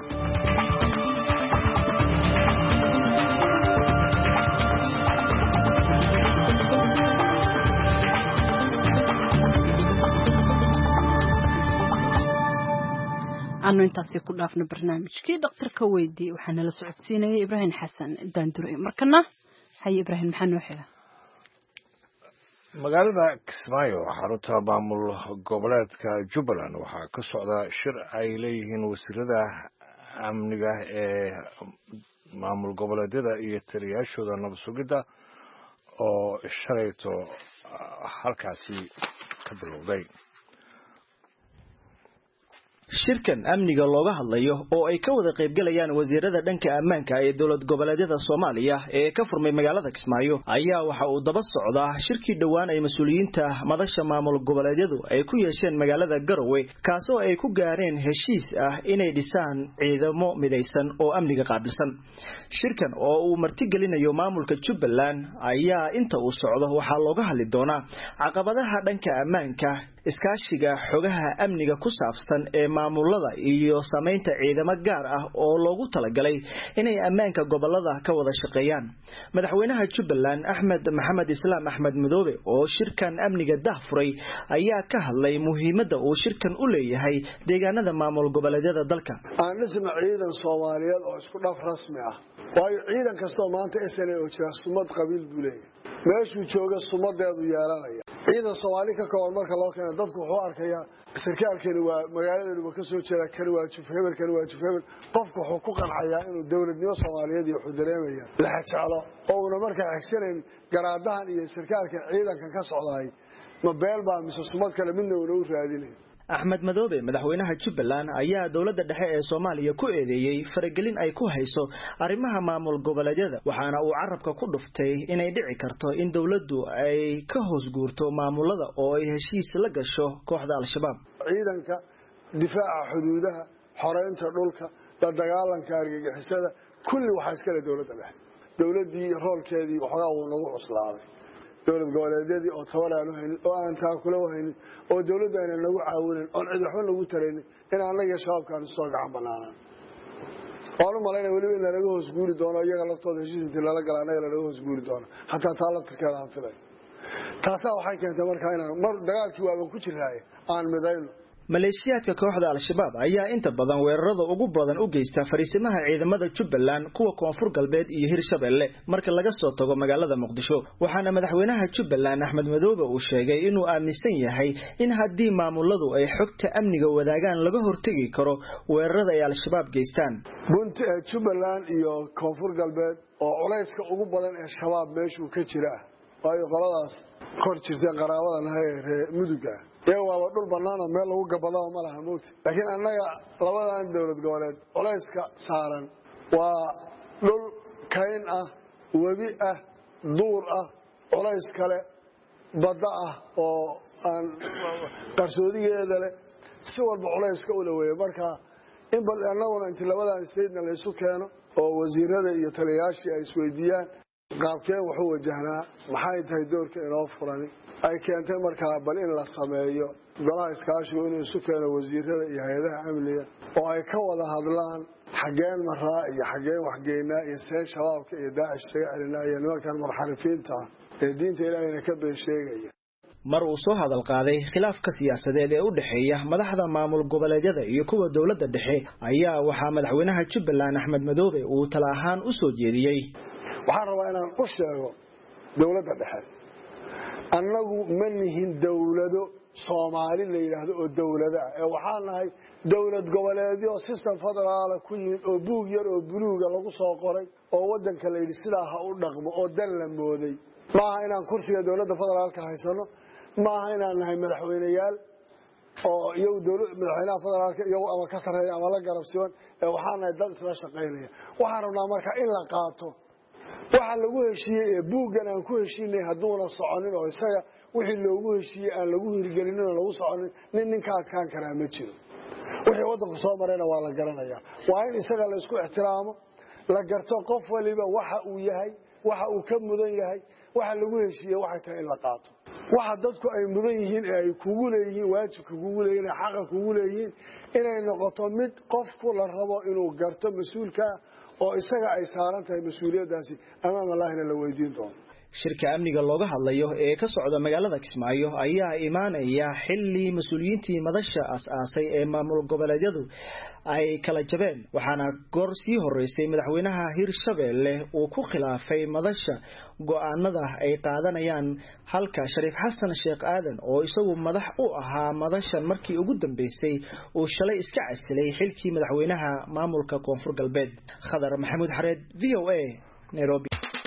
[SPEAKER 2] aanu intaasi ku dhaafno barnaamijkii dhakhtarka weydiye waxaa nala socodsiinayay ibraahim xasan daandure markana haye ibraahim maxaa noo xiga
[SPEAKER 1] magaalada kismaayo xarunta maamul goboleedka jubbaland waxaa ka socda shir ay leeyihiin wasiirada amniga ee maamul goboleedyada iyo taliyayaashooda nabad sugidda oo shalayto halkaasi ka bilowday
[SPEAKER 5] shirkan amniga looga hadlayo oo ay ka wada qaybgalayaan wasiirada dhanka ammaanka ee dowlad goboleedyada Soomaaliya ee ka furmay magaalada Kismaayo ayaa waxa uu daba socdaa shirkii dhawaan ay mas'uuliyiinta madasha maamul goboleedyadu ay ku yeesheen magaalada Garowe kaasoo ay ku gaareen heshiis ah inay dhisaan ciidamo midaysan oo amniga qaabilsan shirkan oo uu martigelinayo maamulka Jubbaland ayaa inta uu socdo waxa looga hadli doonaa caqabadaha dhanka ammaanka iskaashiga xogaha amniga ku saabsan ee maamulada iyo sameynta ciidamo gaar ah oo loogu talagalay inay ammaanka gobolada ka wada shaqeeyaan madaxweynaha Jubbaland Axmed Maxamed Islaam Axmed Madoobe oo shirkan amniga daahfuray ayaa ka hadlay muhiimadda uu shirkan u leeyahay deegaanada maamul goboleedyada dalka
[SPEAKER 3] aan dhisno ciidan Soomaaliyeed oo isku dhaf rasmi ah waayo ciidan kasta maanta SNA oo jira sumad qabiil buu leeyahay meeshuu jooga sumadeedu yeelanaya ciidan Soomaali ka kooban marka loo keeno dadku wuxuu arkayaa sarkaalkani waa magaalada ka soo jeeda kani waa Jufheber qofku wuxuu ku qancayaa inuu dawladnimo Soomaaliyeed iyo wuxuu dareemaya la jeclo oo una markaa xigsaneen garaadahan iyo sarkaalka ciidanka ka socday ma beel baa mise sumad kale midna uu raadinay
[SPEAKER 5] Axmed Madoobe madaxweynaha Jubbaland ayaa dawladda dhexe ee Soomaaliya ku eedeeyay faragelin ay ku hayso arrimaha maamul goboleedyada waxaana uu carabka ku dhuftay inay dhici karto in dawladdu ay ka hoos guurto maamulada oo ay heshiis la gasho kooxda al-shabaab
[SPEAKER 3] ciidanka difaaca xuduudaha xoreynta dhulka la dagaalanka argagixisada kulli waxa iska leh dawladda dhexe dawladdii roolkeedii waxa uu nagu cuslaaday dawlad goboleedyadii oo tabaraan u haynin oo aan taa kula haynin oo dawladda ay nagu caawineen oo cid waxba nagu taraynin in anaga shabaabkaan soo gacan banaanaan oo malaynaa wali in laga hoos guuri doono iyaga laftooda heshiis intii lala galaa anaga laga hoos guuri doono hatta taa laftirkeeda aan filay taasa waxay keentay markaa inaan mar dagaalkii waaban ku jiraaye aan midayno
[SPEAKER 5] maleeshiyaadka kooxda al-shabaab ayaa inta badan weerarada ugu badan u geysta fariisimaha ciidamada Jubbaland kuwa koonfur galbeed iyo Hirshabelle marka laga soo tago magaalada Muqdisho waxaana madaxweynaha Jubbaland Axmed Madoobe uu sheegay inuu aaminsan yahay in haddii maamuladu ay xogta amniga wadaagaan laga hortagi karo weerarada ay al-shabaab geystaan
[SPEAKER 3] bunta Jubbaland iyo koonfur galbeed oo culayska ugu badan ee shabaab meeshuu ka jira waayo qoladaas kor jirtay qaraabadan ee muduga waa dhul banaan meel lagu gabado ma laha moogta laakiin annaga labadan dawlad goboleed culayska saaran waa dhul kayn ah wabi ah duur ah culays kale badda ah oo aan qarsoodigeeda leh si walba culayska u leeyahay marka in bal annaguna inta labadan stateena la isu keeno oo wasiirada iyo taliyayaashii ay isweydiiyaan qaabkeen wuxuu wajahnaa maxay tahay doorka inoo furani ay keentay markaa bal in la sameeyo golaha iskaashiga inuu isu keeno wasiirada iyo hay'adaha amniga oo ay ka wada hadlaan xageen maraa iyo xageen waxgeynaa iyo seen shabaabka iyo daacish isaga celinaa iyo nimankan munxarifiinta ee diinta ilaahayna ka been sheegaya
[SPEAKER 5] mar uu soo hadal qaaday khilaafka siyaasadeed ee u dhaxeeya madaxda maamul goboleedyada iyo kuwa dawladda dhexe ayaa waxaa madaxweynaha Jubbaland Axmed Madoobe uu tala ahaan u soo jeediyay
[SPEAKER 3] waxaan rabaa inaan u sheego dawladda dhexe annagu ma nihin dawlado Soomaali la yiraahdo oo dawlada ee waxaan nahay dawlad goboleedyo system federaal ku yimid oo buug yar oo buluuga lagu soo qoray oo wadanka la yiri sidaa ha u dhaqmo oo dan la mooday maaha inaan kursiga dawladda federaalka haysano maaha inaan nahay madaxweynayaal oo iyagu madaxweynaha federaalka iyagu ama ka sareeya ama la garabsiwan ee waxaan nahay dad isla shaqeynaya waxaan rabnaa marka in la qaato waxa lagu heshiiyay ee buugan aan ku heshiinay haduuna soconin oo isaga wixii loogu heshiiyay aan lagu hirgelin oo lagu soconin ninka adkaan karaa ma jiro wixii wadanku soo marayna waa la garanayaa waa in isaga la isku ixtiraamo la garto qof waliba waxa uu yahay waxa uu ka mudan yahay waxa lagu heshiiyay waxa tahay in la qaato waxa dadku ay mudan yihiin ee ay kugu leeyihiin waajibka kugu leeyihiin xaq kugu leeyihiin inay noqoto mid qofku la rabo inuu garto mas'uulka oo isaga ay saaran tahay mas'uuliyadaasi amaam Allahna la weydiin doono
[SPEAKER 5] shirka amniga looga hadlayo ee ka socda magaalada Kismaayo ayaa imaanaya xilli mas'uuliyiintii madasha asaasay ee maamul goboleedyadu ay kala jabeen waxaana goor sii horeysay madaxweynaha Hirshabelle uu ku khilaafay madasha go'aanada ay qaadanayaan halka Shariif Xasan Sheekh Aadan oo isagu madax u ahaa madashan markii ugu dambeysay uu shalay iska casilay xilkii madaxweynaha maamulka Koonfur Galbeed Khadar Maxamuud Xareed VOA Nairobi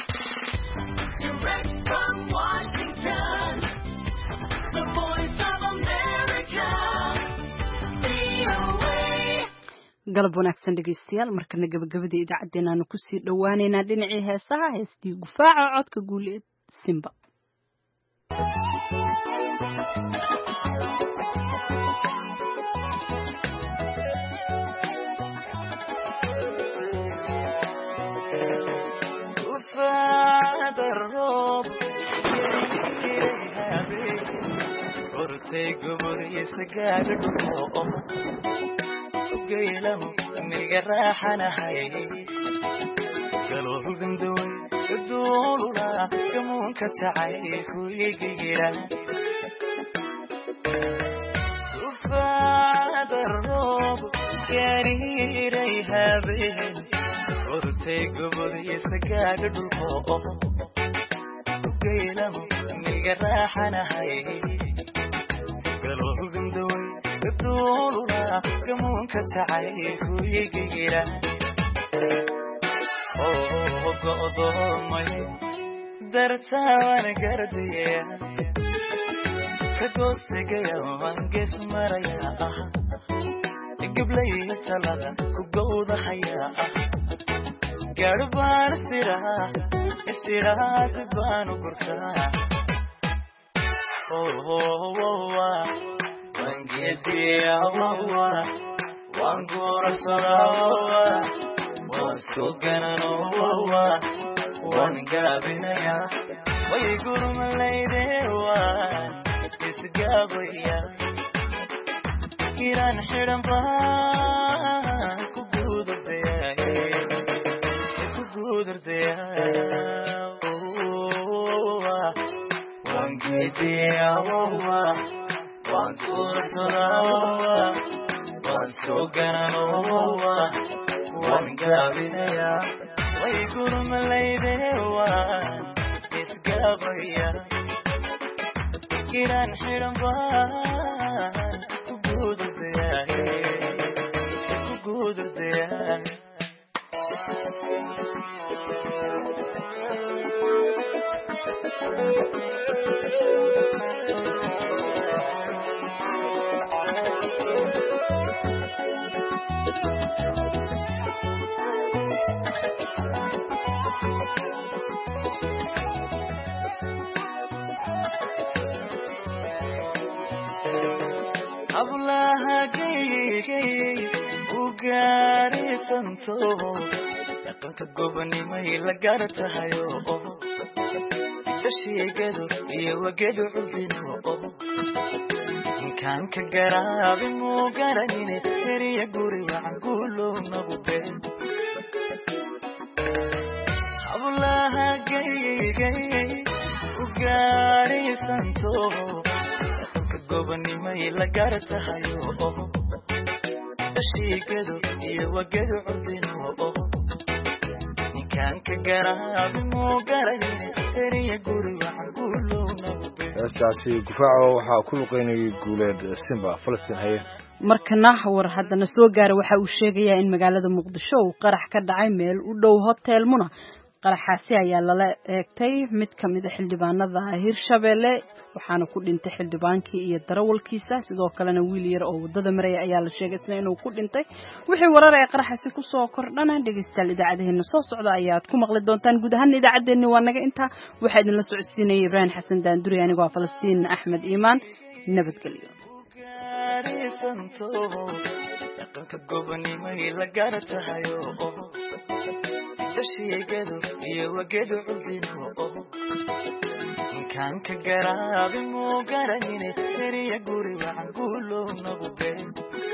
[SPEAKER 22] From Washington, the voice of America, VOA.
[SPEAKER 2] galab wanaagsan dhegeystayaal markana gabagabadii idaacaddeen aanu kusii dhowaaneynaa dhinacii heesaha heestii gufaaca codka guuleed simba
[SPEAKER 6] gaylamu miga raaxanahay galoo gandoy duulula kamunka jacay kuyigira ufadaroob yaariray habeen urtay gobodiisa gaaga dhulko gaylamu miga raaxanahay galoo gandoy duulula kamunka jacay kuyigira go'doomay dartaan gardiya ka goostegaya waan gees maraya gablayla talada ku gowdahaya gaadhi baan istiraad baanu gurtaa wangeediya waan guurasada waan suganano waan gaabinaya way gurmalayde waan isgaabaya iraan xidhan baan ku guudardaya wangeediya waan guurasada waan suganano waan gaabinaya way gurmalayde waan isgaabaya iraan xidhan baan ku guudardaya hablaha geygay u gaarisanto dhaqanka gobonimay la gartahayo dashiigadu iyo wagadu cubino inkaan ka garaabi muu garanine heriya guri wacan guulow nagu been hablaha geygay u gaarisanto gobonimay la gartahayo dashiigadu iyo wagadu cubino inkaan ka garaabi muu garanine heriya guri wacan guulow nagu been
[SPEAKER 1] heestaasi gufaaco waxaa ku luqeynayay guuleed simba falastiin haye
[SPEAKER 2] markana war haddana soo gaara waxa uu sheegayaa in magaalada muqdisho uu qarax ka dhacay meel u dhow hotel muna qaraxaasi ayaa lala eegtay mid ka mid a xildhibaanada Hirshabelle waxaana ku dhintay xildhibaankii iyo darawalkiisa sidoo kalena wiil yar oo wadada maraya ayaa la sheegay inuu ku dhintay wixii warar ay qaraxaasi ku soo kordhana dhageystayaal idaacadeena soo socda ayaad ku maqli doontaan guud ahaan idaacadeena waa naga inta waxa idin la socodsiinayay Ibrahim Xasan Daanduri anigoo Falastiin Axmed Iimaan nabadgelyo dhaqanka gobonimay la gartahayo dashiigadu iyo wagadu cubino inkaan ka garaabi muu garanine heriya guri wacan guulow nagu been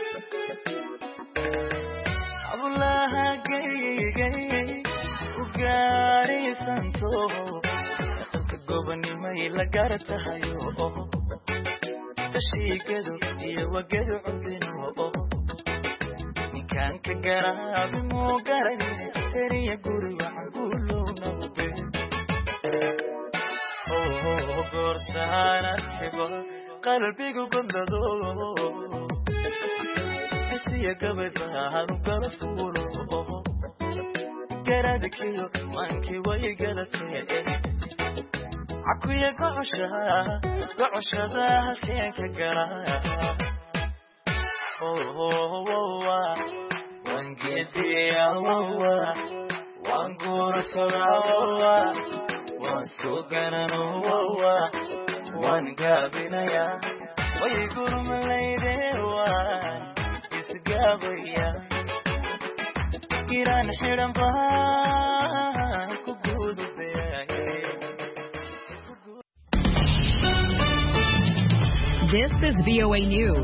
[SPEAKER 2] hablaha geygay u gaarisanto dhaqanka gobonimay la gartahayo dashiigadu iyo wagadu cubino inkaan ka garaabi muu garanine heriya guri wacan guulow nagu been goortaan arkiba qalbigu godlado hesiya gabay baanu gala fuulo garadkiyo maankii way galatee cakuya gocoshada halkeen ka garaa
[SPEAKER 6] idiya wawa waan guursadaa wawa waan soo garano wawa waan gaabinayaa way gurmalayde waan isgaabaya iraan xidhan baan ku gudubaya.
[SPEAKER 8] This is VOA News.